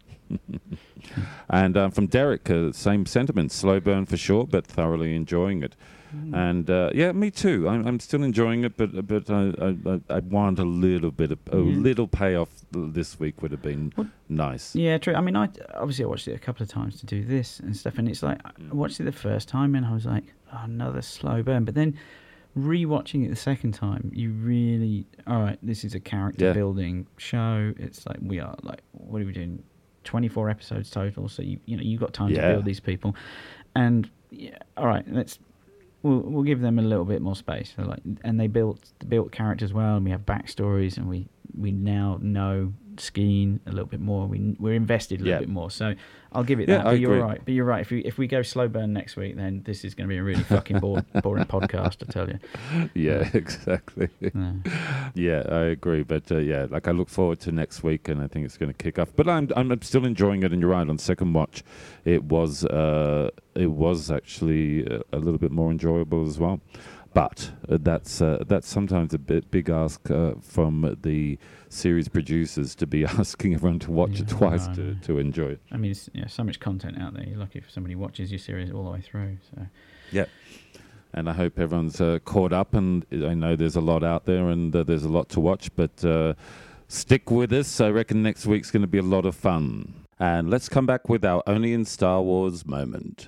[SPEAKER 2] And um, from Derek, uh, same sentiment. Slow burn for sure, but thoroughly enjoying it.
[SPEAKER 6] Mm.
[SPEAKER 2] And uh, yeah, me too. I'm, I'm still enjoying it, but but I, I, I want a little bit of a
[SPEAKER 6] Yeah.
[SPEAKER 2] little payoff this week would have been nice.
[SPEAKER 6] Yeah, true. I mean, I obviously I watched it a couple of times to do this and stuff, and it's like I watched it the first time and I was like, oh, another slow burn. But then rewatching it the second time, you really, all right, this is a character
[SPEAKER 2] Yeah.
[SPEAKER 6] building show. It's like we are like, what are we doing? twenty-four episodes total, so you you know you got time
[SPEAKER 2] Yeah.
[SPEAKER 6] to build these people, and yeah, all right, let's. We'll, we'll give them a little bit more space. So like, and they built built characters well, and we have backstories, and we, we now know Skeen a little bit more. We we're invested a little
[SPEAKER 2] Yeah.
[SPEAKER 6] bit more. So I'll give it
[SPEAKER 2] Yeah,
[SPEAKER 6] that.
[SPEAKER 2] I
[SPEAKER 6] But you're
[SPEAKER 2] agree.
[SPEAKER 6] right. But you're right. If we if we go slow burn next week, then this is going to be a really fucking bored, boring podcast. I tell you.
[SPEAKER 2] Yeah, exactly. Yeah, I agree. But uh, yeah, like I look forward to next week, and I think it's going to kick off. But I'm I'm still enjoying it, and you're right. On second watch, it was uh, it was actually a, a little bit more enjoyable as well. But uh, that's uh, that's sometimes a bit big ask uh, from the series producers to be asking everyone to watch it
[SPEAKER 6] Yeah,
[SPEAKER 2] twice
[SPEAKER 6] I
[SPEAKER 2] to,
[SPEAKER 6] know.
[SPEAKER 2] to enjoy it.
[SPEAKER 6] I mean, it's, yeah, so much content out there. You're lucky if somebody watches your series all the way through. So.
[SPEAKER 2] Yeah. And I hope everyone's uh, caught up, and I know there's a lot out there, and uh, there's a lot to watch, but uh, stick with us. I reckon next week's going to be a lot of fun. And let's come back with our Only in Star Wars moment.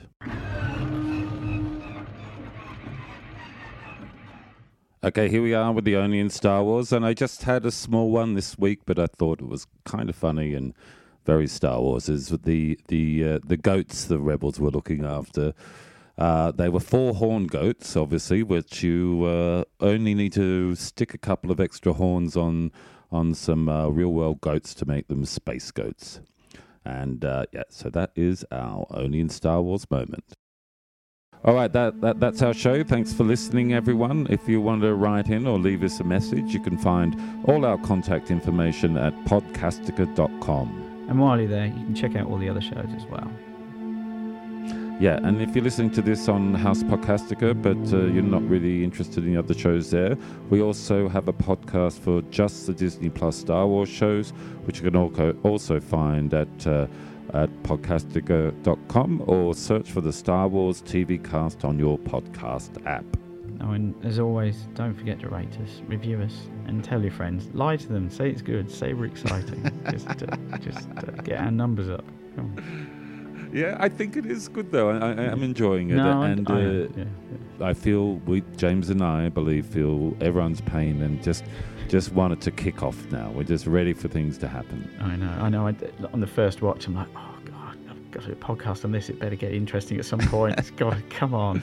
[SPEAKER 2] Okay, here we are with the Only in Star Wars, and I just had a small one this week, but I thought it was kind of funny and very Star Wars. Is the the uh, the goats the rebels were looking after. Uh, they were four-horn goats, obviously, which you uh, only need to stick a couple of extra horns on on some uh, real-world goats to make them space goats. And uh, yeah, so that is our Only in Star Wars moment. All right, that, that that's our show. Thanks for listening, everyone. If you want to write in or leave us a message, you can find all our contact information at podcastica dot com.
[SPEAKER 6] And while you're there, you can check out all the other shows as well.
[SPEAKER 2] Yeah, and if you're listening to this on House Podcastica, but uh, you're not really interested in the other shows there, we also have a podcast for just the Disney Plus Star Wars shows, which you can also also find at uh, at podcastica dot com, or search for the Star Wars T V cast on your podcast app.
[SPEAKER 6] Oh, and as always, don't forget to rate us, review us, and tell your friends. Lie to them. Say it's good. Say we're exciting. just uh, just uh, get our numbers up. Come on.
[SPEAKER 2] Yeah, I think it is good though. I, I, I'm enjoying it,
[SPEAKER 6] No, I-
[SPEAKER 2] and
[SPEAKER 6] I
[SPEAKER 2] uh,
[SPEAKER 6] am, yeah,
[SPEAKER 2] I feel we, James and I, I believe, feel everyone's pain and just just want it to kick off now. We're just ready for things to happen.
[SPEAKER 6] I know. I know. I, on the first watch, I'm like, oh god, I've got to do a podcast on this. It better get interesting at some point. God, come on.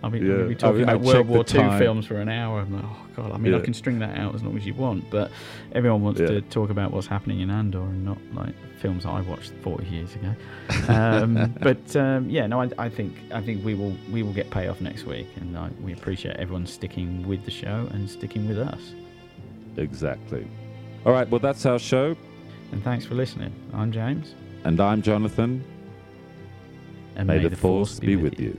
[SPEAKER 6] I'll be,
[SPEAKER 2] Yeah.
[SPEAKER 6] I'll be talking
[SPEAKER 2] I- I
[SPEAKER 6] about World
[SPEAKER 2] checked the
[SPEAKER 6] War Two
[SPEAKER 2] time.
[SPEAKER 6] films for an hour. I'm like, oh god. I mean, I
[SPEAKER 2] Yeah.
[SPEAKER 6] can string that out as long as you want, but everyone wants
[SPEAKER 2] Yeah.
[SPEAKER 6] to talk about what's happening in Andor and not like films I watched forty years ago. Um, but um, yeah, no, I, I think I think we will we will get payoff next week, and I, we appreciate everyone sticking with the show and sticking with us.
[SPEAKER 2] Exactly. All right, well, that's our show.
[SPEAKER 6] And thanks for listening. I'm James.
[SPEAKER 2] And I'm Jonathan.
[SPEAKER 6] And
[SPEAKER 2] may, the Force be with you.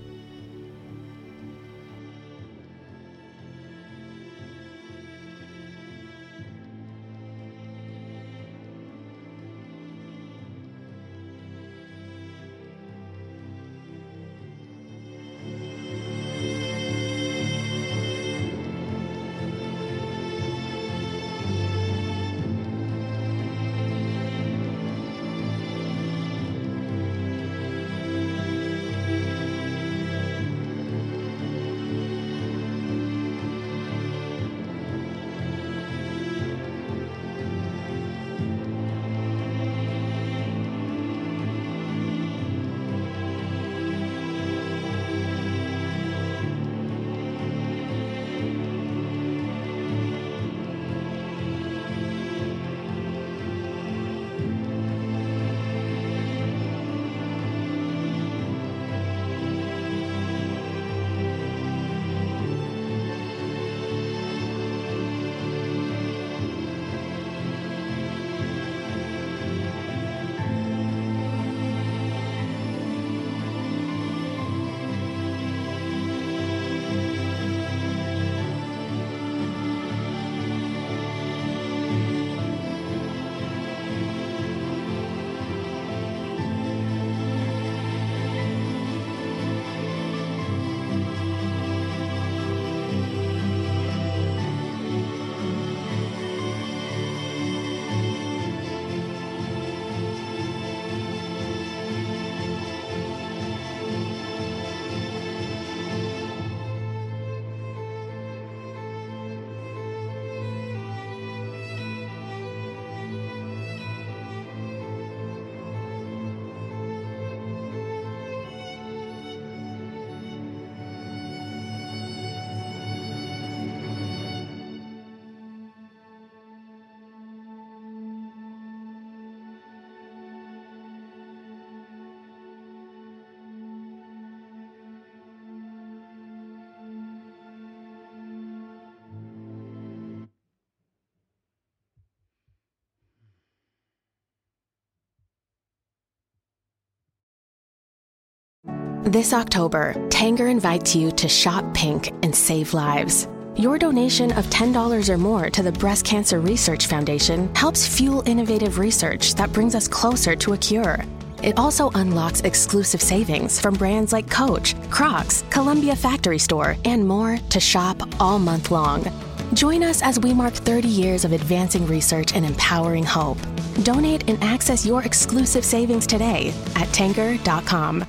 [SPEAKER 11] This October, Tanger invites you to shop pink and save lives. Your donation of ten dollars or more to the Breast Cancer Research Foundation helps fuel innovative research that brings us closer to a cure. It also unlocks exclusive savings from brands like Coach, Crocs, Columbia Factory Store, and more to shop all month long. Join us as we mark thirty years of advancing research and empowering hope. Donate and access your exclusive savings today at tanger dot com.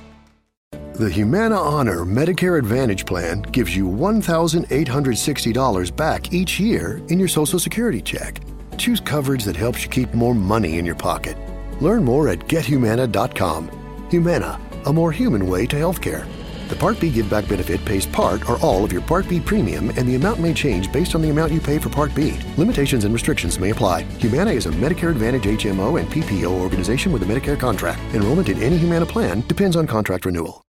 [SPEAKER 12] The Humana Honor Medicare Advantage Plan gives you one thousand eight hundred sixty dollars back each year in your Social Security check. Choose coverage that helps you keep more money in your pocket. Learn more at get humana dot com. Humana, a more human way to healthcare. The Part B Give Back benefit pays part or all of your Part B premium, and the amount may change based on the amount you pay for Part B. Limitations and restrictions may apply. Humana is a Medicare Advantage H M O and P P O organization with a Medicare contract. Enrollment in any Humana plan depends on contract renewal.